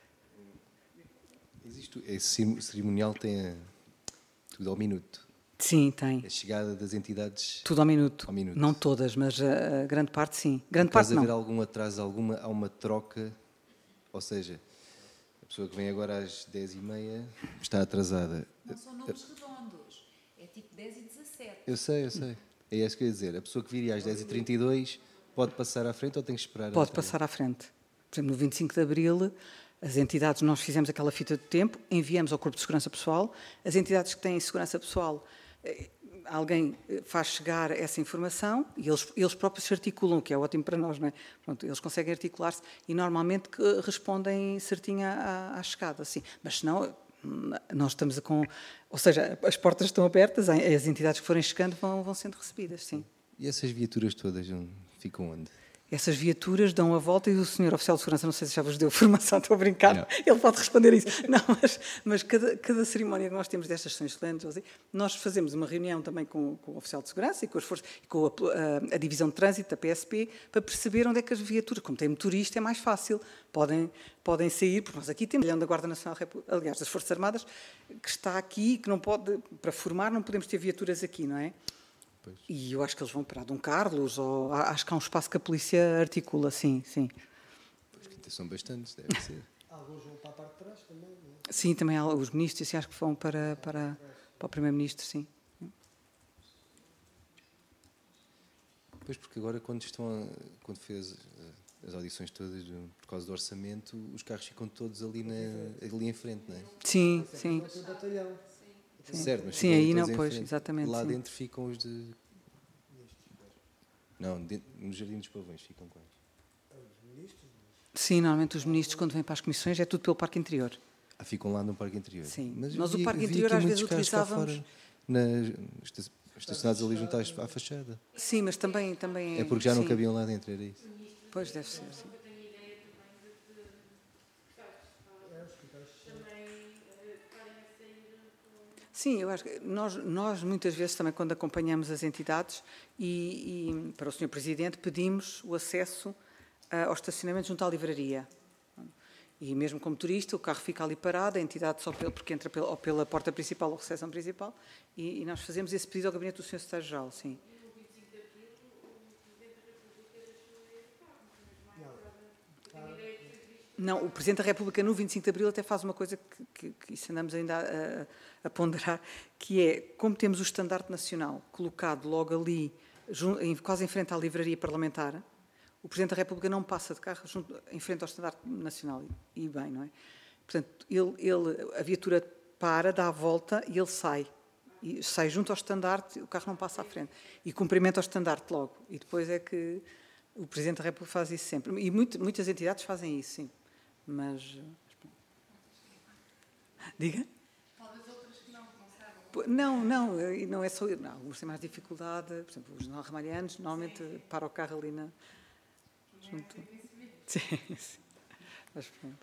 Esse cerimonial tem tudo ao minuto. Sim, tem. A chegada das entidades... Tudo ao minuto. Não todas, mas a grande parte, sim. Grande parte não. Haver algum atraso, há uma troca, ou seja, a pessoa que vem agora às 10h30 está atrasada. Não são números redondos, é tipo 10 e 17. Eu sei. É isso que eu ia dizer. A pessoa que viria às 10h32 pode passar à frente ou tem que esperar? Pode passar à frente. Por exemplo, no 25 de Abril, as entidades, nós fizemos aquela fita de tempo, enviamos ao Corpo de Segurança Pessoal, as entidades que têm segurança pessoal, alguém faz chegar essa informação e eles próprios se articulam, o que é ótimo para nós, não é? Pronto, eles conseguem articular-se e normalmente respondem certinho à chegada, assim. Mas senão, nós estamos ou seja, as portas estão abertas, as entidades que forem chegando vão sendo recebidas, sim. E essas viaturas todas ficam onde? Essas viaturas dão a volta e o senhor oficial de segurança, não sei se já vos deu formação, estou a brincar, Não. ele pode responder isso. Não, mas cada cerimónia que nós temos destas sessões excelentes, assim, nós fazemos uma reunião também com o oficial de segurança e com as forças, com a divisão de trânsito, a PSP, para perceber onde é que as viaturas, como tem motorista, é mais fácil, podem sair, porque nós aqui temos o da Guarda Nacional, aliás, das Forças Armadas, que está aqui, que não pode, para formar, não podemos ter viaturas aqui, não é? Pois. E eu acho que eles vão para Dom Carlos, ou acho que há um espaço que a polícia articula, sim. Pois que são bastantes, deve ser. Alguns vão para a parte de trás também, não é? Sim, também há os ministros, sim, acho que vão para o Primeiro-Ministro, sim. Pois, porque agora quando fez as audições todas por causa do orçamento, os carros ficam todos ali em frente, não é? Sim. Vai ter o batalhão. Certo, mas Sim, ficam aí todos não, em pois, frente. exatamente, Lá sim. dentro ficam os de... Não, no Jardim dos Pavões ficam quais? Sim, normalmente os ministros, quando vêm para as comissões, é tudo pelo Parque Interior. Ficam lá no Parque Interior. Sim. Mas Nós eu o Parque vi Interior aqui às muitos vezes carros cá utilizávamos... fora, estacionados ali junto à fachada. Sim, mas também É porque já não sim. cabiam lá dentro, era isso. Pois, deve ser, sim. Sim, eu acho que nós muitas vezes também quando acompanhamos as entidades e para o Sr. Presidente pedimos o acesso ao estacionamento junto à livraria. E mesmo como turista, o carro fica ali parado, a entidade só porque entra ou pela porta principal ou recepção principal, e nós fazemos esse pedido ao gabinete do Sr. Secretário-Geral, sim. Não, o Presidente da República no 25 de Abril até faz uma coisa que isso andamos ainda a ponderar, que é, como temos o estandarte nacional colocado logo ali, quase em frente à livraria parlamentar, o Presidente da República não passa de carro em frente ao estandarte nacional, e bem, não é? Portanto, a viatura para, dá a volta e ele sai. E sai junto ao estandarte, o carro não passa à frente. E cumprimenta o estandarte logo. E depois é que o Presidente da República faz isso sempre. E muitas entidades fazem isso, sim. Mas diga? Talvez outras que não saibam. Não é só. Não, alguns têm mais dificuldade. Por exemplo, os não ramalhanos normalmente para o carro ali junto. Sim. Mas pronto.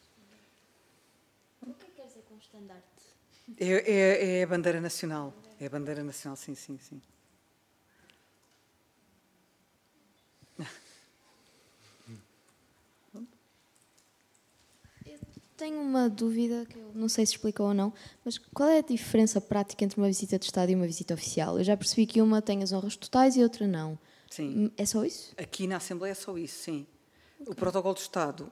O que é que quer dizer com estandarte? É a bandeira nacional. É a bandeira nacional, sim. Tenho uma dúvida, que eu não sei se explicou ou não, mas qual é a diferença prática entre uma visita de Estado e uma visita oficial? Eu já percebi que uma tem as honras totais e outra não. Sim. É só isso? Aqui na Assembleia é só isso, sim. Okay. O protocolo de Estado,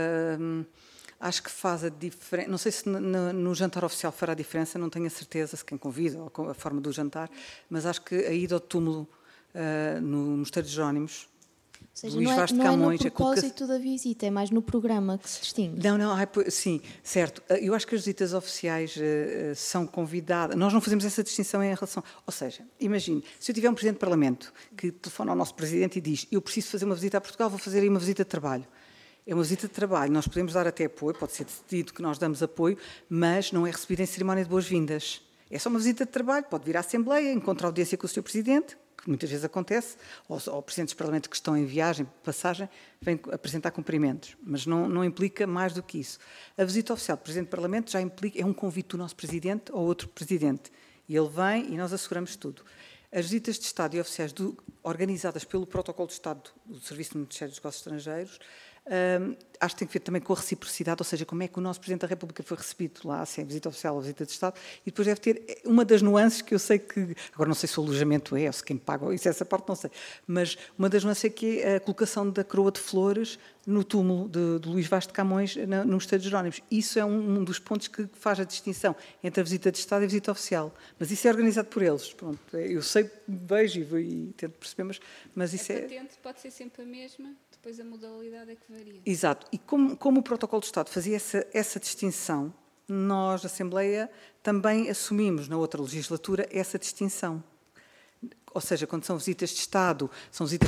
acho que faz a diferença. Não sei se no jantar oficial fará a diferença, não tenho a certeza se quem convida ou a forma do jantar, mas acho que a ida ao túmulo no Mosteiro de Jerónimos. Ou seja, Luís Vaz de não é no Camões, propósito da visita, é mais no programa que se distingue. Sim, certo. Eu acho que as visitas oficiais são convidadas. Nós não fazemos essa distinção em relação... Ou seja, imagine, se eu tiver um Presidente do Parlamento que telefona ao nosso Presidente e diz eu preciso fazer uma visita a Portugal, vou fazer aí uma visita de trabalho. É uma visita de trabalho, nós podemos dar até apoio, pode ser decidido que nós damos apoio, mas não é recebida em cerimónia de boas-vindas. É só uma visita de trabalho, pode vir à Assembleia, encontrar audiência com o Sr. Presidente, que muitas vezes acontece, ou presidentes do Parlamento que estão em viagem, passagem, vêm apresentar cumprimentos, mas não implica mais do que isso. A visita oficial do Presidente do Parlamento já implica, é um convite do nosso Presidente ou outro Presidente, e ele vem e nós asseguramos tudo. As visitas de Estado e oficiais organizadas pelo Protocolo de Estado do Serviço do Ministério dos Negócios Estrangeiros, acho que tem que ver também com a reciprocidade, ou seja, como é que o nosso Presidente da República foi recebido lá, se é visita oficial ou visita de Estado, e depois deve ter uma das nuances que eu sei que, agora não sei se o alojamento é, ou se quem paga, ou isso, essa parte não sei, mas uma das nuances é que é a colocação da coroa de flores no túmulo de Luís Vaz de Camões, no Mosteiro de Jerónimos. Isso é um dos pontos que faz a distinção entre a visita de Estado e a visita oficial. Mas isso é organizado por eles. Pronto, eu sei, vejo e tento perceber, mas isso a patente pode ser sempre a mesma, depois a modalidade é que varia. Exato. E como o Protocolo de Estado fazia essa distinção, nós, a Assembleia, também assumimos na outra legislatura essa distinção. Ou seja, quando são visitas de Estado, são visitas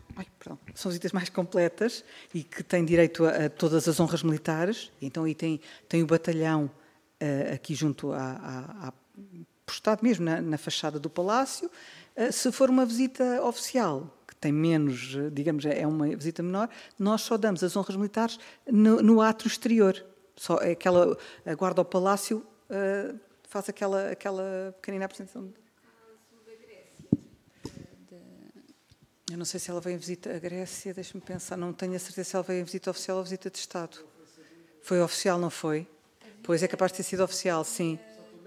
mais completas e que têm direito a todas as honras militares. Então aí tem o batalhão aqui junto postado mesmo na fachada do Palácio. Se for uma visita oficial, que tem menos, digamos, é uma visita menor, nós só damos as honras militares no átrio exterior. Só a guarda ao palácio faz aquela pequenina apresentação. Eu não sei se ela veio em visita à Grécia, deixa-me pensar, não tenho a certeza se ela veio em visita oficial ou visita de Estado. Foi oficial, não foi? Pois é capaz de ter sido oficial, sim.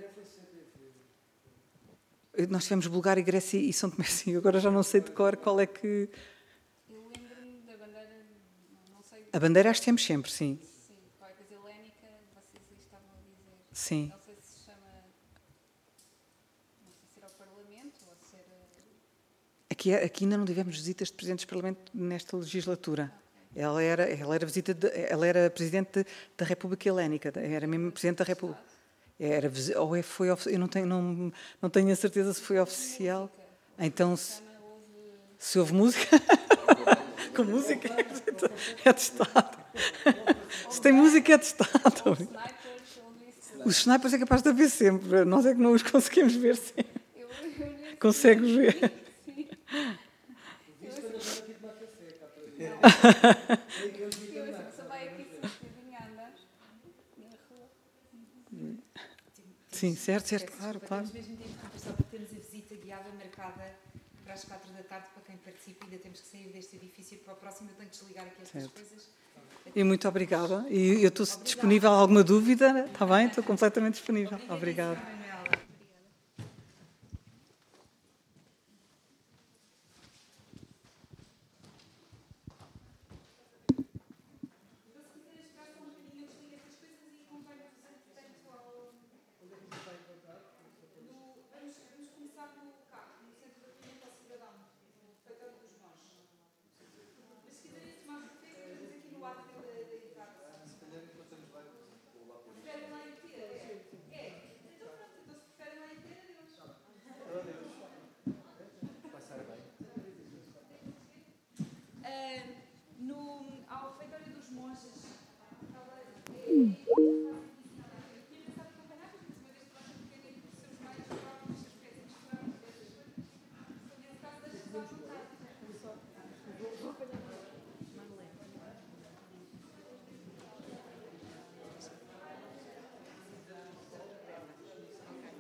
Nós tivemos Bulgária, Grécia e São Tomé, sim. Agora já não sei de cor qual é que... Eu lembro-me da bandeira, não sei... A bandeira acho que temos sempre, sim. Sim, qualquer coisa helénica, vocês aí estavam a dizer. Sim. Não sei se se chama... Não sei se era o Parlamento ou se era... Aqui ainda não tivemos visitas de Presidentes do Parlamento nesta legislatura. Ela era Presidente da República Helénica, era mesmo Presidente da República. Eu não tenho a certeza se foi oficial. Então, se houve música, com música é de Estado. Se tem música é de Estado. Os snipers é capaz de haver sempre, nós é que não os conseguimos ver sempre. Consegues ver? Sim, certo, claro. Temos mesmo tempo de conversar, porque temos a visita guiada marcada para as 4 da tarde, para quem participa, ainda temos que sair deste edifício para o próximo, eu tenho que desligar aqui estas coisas. E muito obrigada. E eu estou disponível a alguma dúvida, está bem? Estou completamente disponível. Obrigada. Ao refeitório dos monges,